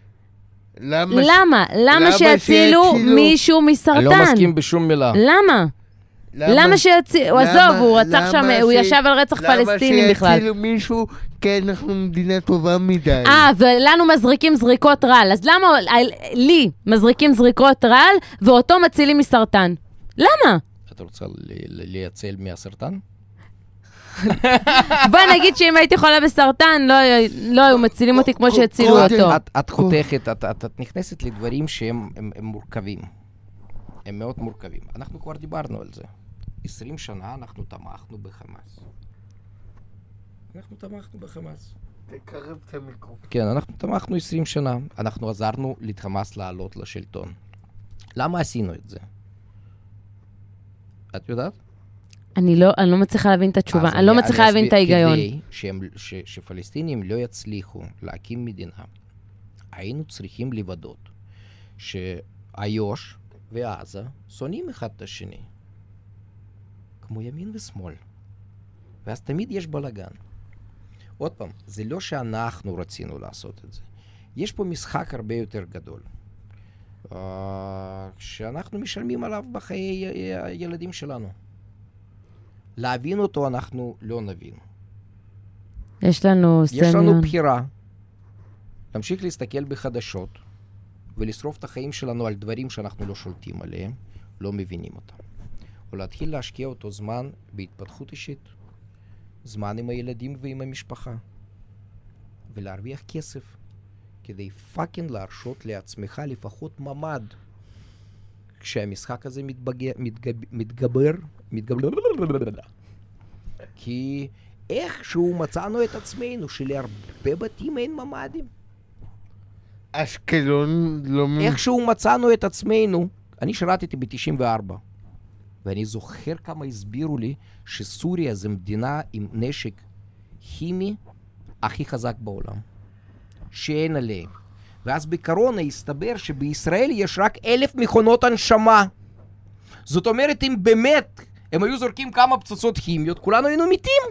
למה שיצילו מישהו מסרטן? אני לא מסכים בשום מילה. למה שיצילו, עזוב, הוא רצח שם, הוא ישב על רצח פלסטינים בכלל. למה שיצילו מישהו, כן, אנחנו מדינה טובה מדי. ולנו מזריקים זריקות רעל, אז למה לי מזריקים זריקות רעל, ואותו מצילים מסרטן? למה? את רוצה להציל מהסרטן? בוא נגיד שאם הייתי חולה בסרטן, לא היו מצילים אותי כמו שהצילו אותו. את חותכת, את נכנסת לדברים שהם מורכבים. הם מאוד מורכבים. אנחנו כבר דיברנו על זה. 20 שנה אנחנו תמכנו בחמאס. תקרב את המיקרופון. כן, אנחנו תמכנו 20 שנה. אנחנו עזרנו לחמאס לעלות לשלטון. למה עשינו את זה? את יודעת? אני לא מצליחה להבין את התשובה, אני לא מצליחה להבין את ההיגיון. כדי שפלסטינים לא יצליחו להקים מדינה, היינו צריכים לוודאות שאיו"ש ועזה שונאים אחד את השני, כמו ימין ושמאל, ואז תמיד יש בלגן. עוד פעם, זה לא שאנחנו רצינו לעשות את זה. יש פה משחק הרבה יותר גדול, שאנחנו משלמים עליו בחיי הילדים שלנו. להבין אותו אנחנו לא נבין. יש לנו בחירה. להמשיך להסתכל בחדשות ולשרוף את החיים שלנו על דברים שאנחנו לא שולטים עליהם, לא מבינים אותם. או להתחיל להשקיע אותו זמן בהתפתחות אישית, זמן עם הילדים ועם המשפחה, ולהרוויח כסף, כדי פאקינג להרשות לעצמך לפחות ממד. כשהמשחק הזה מתגבר, כי איכשהו מצאנו את עצמנו שלהרבה בתים אין ממדים. אשקלון לא... איכשהו מצאנו את עצמנו, אני שירתתי ב-94, ואני זוכר כמה הסבירו לי שסוריה זה מדינה עם נשק כימי הכי חזק בעולם, שאין עליהם. ואז בקורונה הסתבר שבישראל יש רק 1,000 מכונות הנשמה. זאת אומרת, אם באמת הם היו זורקים כמה פצצות כימיות, כולנו היינו מתים.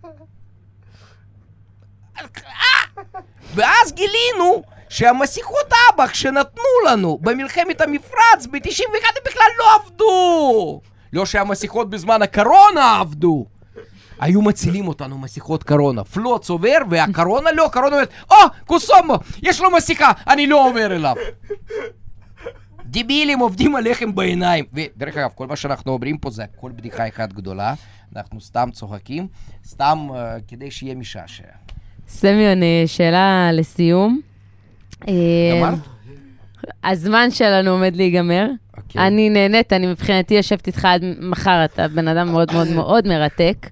ואז גילינו שהמסיכות אב"כ שנתנו לנו במלחמת המפרץ ב-91 בכלל לא עבדו. לא שהמסיכות בזמן הקורונה עבדו. היו מצילים אותנו מסיכות קורונה. פלוץ עובר והקורונה לא, הקורונה אומרת, קוסומו, יש לו מסיכה, אני לא עובר אליו. דיבילים עובדים עליכם בעיניים. ודרך אגב, כל מה שאנחנו אומרים פה זה הכל בדיחה אחת גדולה. אנחנו סתם צוחקים, סתם כדי שיהיה משעשע. סמיון, שאלה לסיום. גמרת? הזמן שלנו עומד להיגמר. אני נהנית, אני מבחינתי יושבת איתך עד מחר, אתה בן אדם מאוד מאוד מאוד מרתק.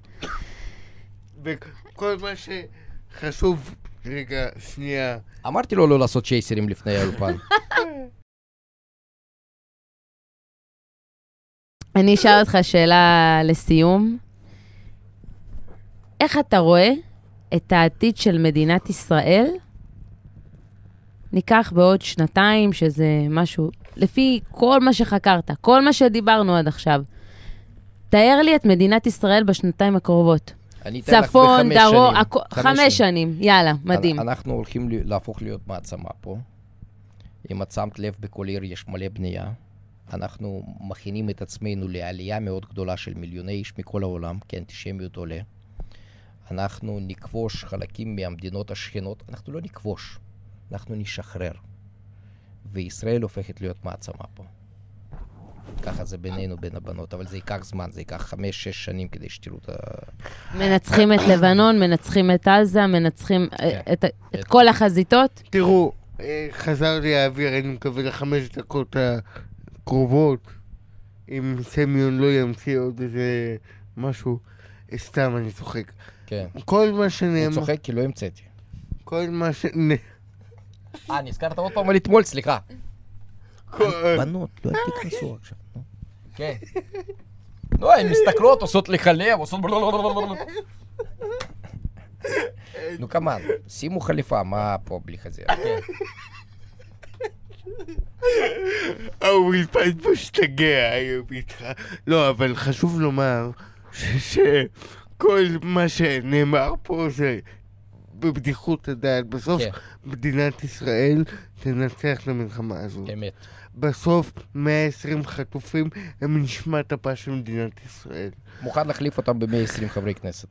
וכל מה שחשוב, רגע, שנייה. אמרתי לו לא לעשות צ'ייסרים לפני האולפן. אני אשאל אותך שאלה לסיום. איך אתה רואה את העתיד של מדינת ישראל? ניקח בעוד 2 שזה משהו, לפי כל מה שחקרת, כל מה שדיברנו עד עכשיו. תאר לי את מדינת ישראל ב2 הקרובות. צפון, דרום, 5 שנים. יאללה, מדהים. אנחנו הולכים להפוך להיות מעצמה פה. אם את שמת לב, בכל עיר יש מלא בנייה. אנחנו מכינים את עצמנו לעלייה מאוד גדולה של מיליוני איש מכל העולם, כי האנטישמיות עולה. אנחנו נכבוש חלקים מהמדינות השכנות. אנחנו לא נכבוש, אנחנו נשחרר. וישראל הופכת להיות מעצמה פה. ככה זה בינינו, בין הבנות, אבל זה ייקח זמן, זה ייקח 5-6 שנים כדי שתראו את ה... מנצחים את לבנון, מנצחים את עזה, מנצחים את כל החזיתות. תראו, חזר לי האוויר, אני מקווה ל5 דקות הקרובות, אם סמיון לא ימציא עוד איזה משהו, סתם אני צוחק. כן. כל מה שנאמר... הוא צוחק כי לא המצאתי. כל מה נזכרת עוד פעם על אתמול, סליחה. בנות, לא תיכנסו עכשיו. כן. לא, הן מסתכלות, עושות לך לב, עושות... נו, כמובן, שימו חליפה, מה פה בלי חזיר? כן. האולפן פה שתגע היום איתך. לא, אבל חשוב לומר שכל מה שנאמר פה זה בבדיחות הדעת. בסוף מדינת ישראל תנצח למלחמה הזו. אמת. בסוף 120 חטופים הם נשמת הפה של מדינת ישראל. מוכן להחליף אותם ב-120 חברי כנסת.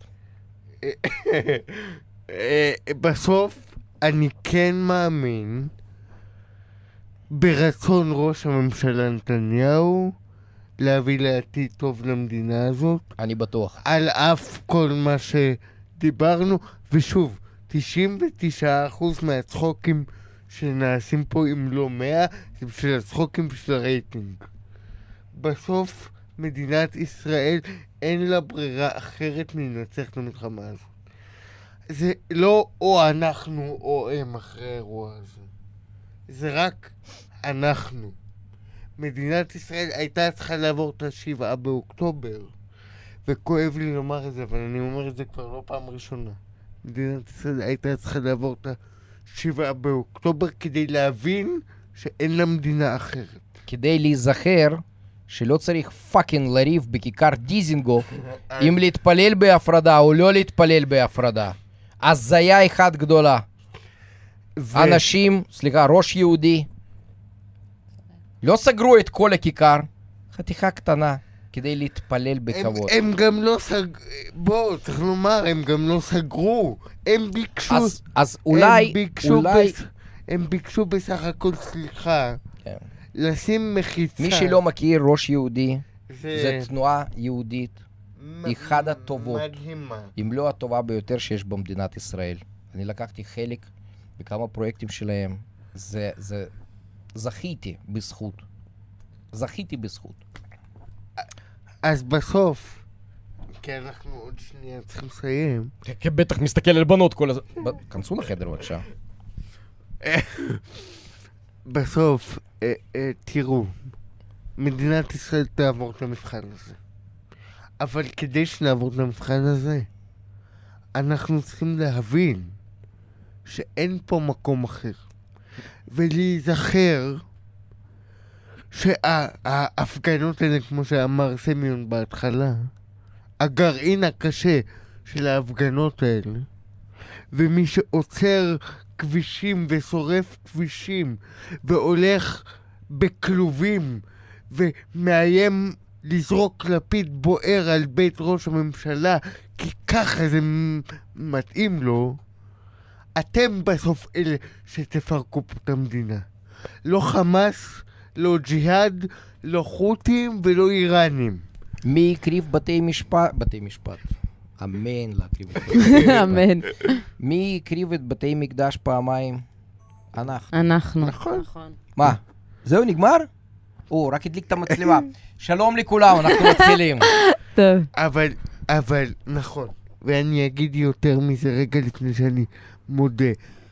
בסוף אני כן מאמין ברצון ראש הממשלה נתניהו להביא לעתיד טוב למדינה הזאת. אני בטוח. על אף כל מה שדיברנו, ושוב, 99% מהצחוקים שנעשים פה, אם לא 100, זה בשביל הצחוקים בשביל הרייטינג. בסוף, מדינת ישראל אין לה ברירה אחרת מלנצח את המלחמה הזאת. זה לא או אנחנו או הם אחרי האירוע הזה. זה רק אנחנו. מדינת ישראל הייתה צריכה לעבור את 7 באוקטובר, וכואב לי לומר את זה, אבל אני אומר את זה כבר לא פעם ראשונה. מדינת ישראל הייתה צריכה לעבור את 7 באוקטובר כדי להבין שאין לה מדינה אחרת. כדי להיזכר שלא צריך פאקינג לריב בכיכר דיזינגוף אם להתפלל בהפרדה או לא להתפלל בהפרדה. הזיה אחת גדולה. אנשים, סליחה, ראש יהודי, לא סגרו את כל הכיכר, חתיכה קטנה, כדי להתפלל בכבוד. הם גם לא בואו, צריך לומר, הם גם לא סגרו. הם ביקשו... אז אולי... הם ביקשו בסך הכל סליחה. לשים מחיצה. מי שלא מכיר ראש יהודי, זה תנועה יהודית. אחד הטובות, אם לא הטובה ביותר שיש במדינת ישראל. אני לקחתי חלק בכמה פרויקטים שלהם. זכיתי בזכות. אז בסוף, כי אנחנו עוד שנייה צריכים לסיים. בטח מסתכל על בנות כל הזמן. כנסו לחדר בבקשה. בסוף, תראו, מדינת ישראל תעבור את המבחן הזה. אבל כדי שנעבור את המבחן הזה, אנחנו צריכים להבין שאין פה מקום אחר. ולהיזכר שההפגנות האלה, כמו שאמר סמיון בהתחלה, הגרעין הקשה של ההפגנות האלה, ומי שעוצר כבישים ושורף כבישים והולך בכלובים ומאיים לזרוק לפיד בוער על בית ראש הממשלה כי ככה זה מתאים לו, אתם בסוף אלה שתפרקו פה את המדינה. לא חמאס, לא ג'יהאד, לא חות'ים ולא איראנים. מי הקריב בתי משפט? אמן להקריב את בתי משפט. אמן. מי הקריב את בתי מקדש פעמיים? אנחנו. נכון. מה? זהו נגמר? רק הדליק את המצלמה. שלום לכולם, אנחנו מתחילים. טוב. אבל נכון, ואני אגיד יותר מזה רגע לפני שאני מודה.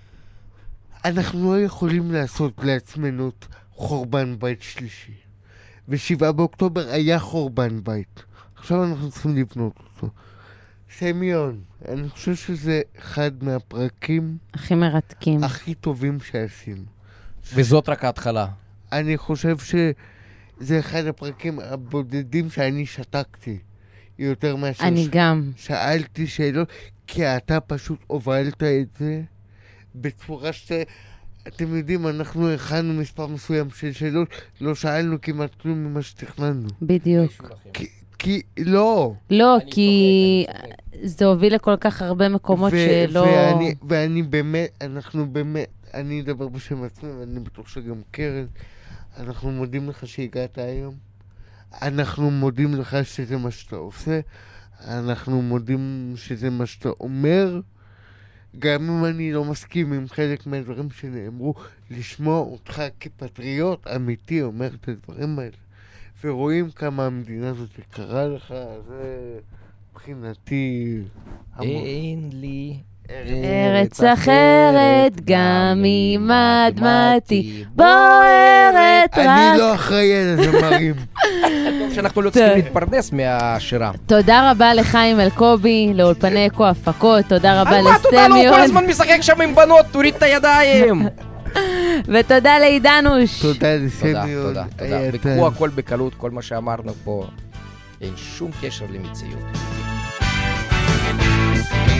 אנחנו לא יכולים לעשות לעצמנו חורבן בית שלישי. ו7 באוקטובר היה חורבן בית. עכשיו אנחנו צריכים לבנות אותו. סמיון, אני חושב שזה אחד מהפרקים הכי מרתקים. הכי טובים שעשינו. וזאת רק ההתחלה. אני חושב שזה אחד הפרקים הבודדים שאני שתקתי. יותר מאשר אני גם. שאלתי שאלות, כי אתה פשוט הובלת את זה בצורה אתם יודעים, אנחנו הכנו מספר מסוים של שאלות, לא שאלנו כמעט כלום ממה שתכננו. בדיוק. כי לא. לא, כי זה הוביל לכל כך הרבה מקומות שלא... ואני באמת, אנחנו באמת, אני אדבר בשם עצמי, ואני בטוח שגם קרן, אנחנו מודים לך שהגעת היום. אנחנו מודים לך שזה מה שאתה עושה. אנחנו מודים שזה מה שאתה אומר. גם אם אני לא מסכים עם חלק מהדברים שנאמרו, לשמוע אותך כפטריוט אמיתי אומר את הדברים האלה. ורואים כמה המדינה הזאת יקרה לך, זה מבחינתי המון. אין לי ארץ אחרת, גם אם אדמתי בוערת רק... אני לא אחראי על הזמרים. טוב שאנחנו לא צריכים להתפרנס מהשירה. תודה רבה לחיים אלקובי, לאולפני אקו הפקות, תודה רבה מה תודה לו? כל לסמיון, הזמן משחק שם עם בנות, תוריד את הידיים. ותודה לעידנוש. תודה לסמיון. תודה. וקחו הכל בקלות, כל מה שאמרנו פה, אין שום קשר למציאות.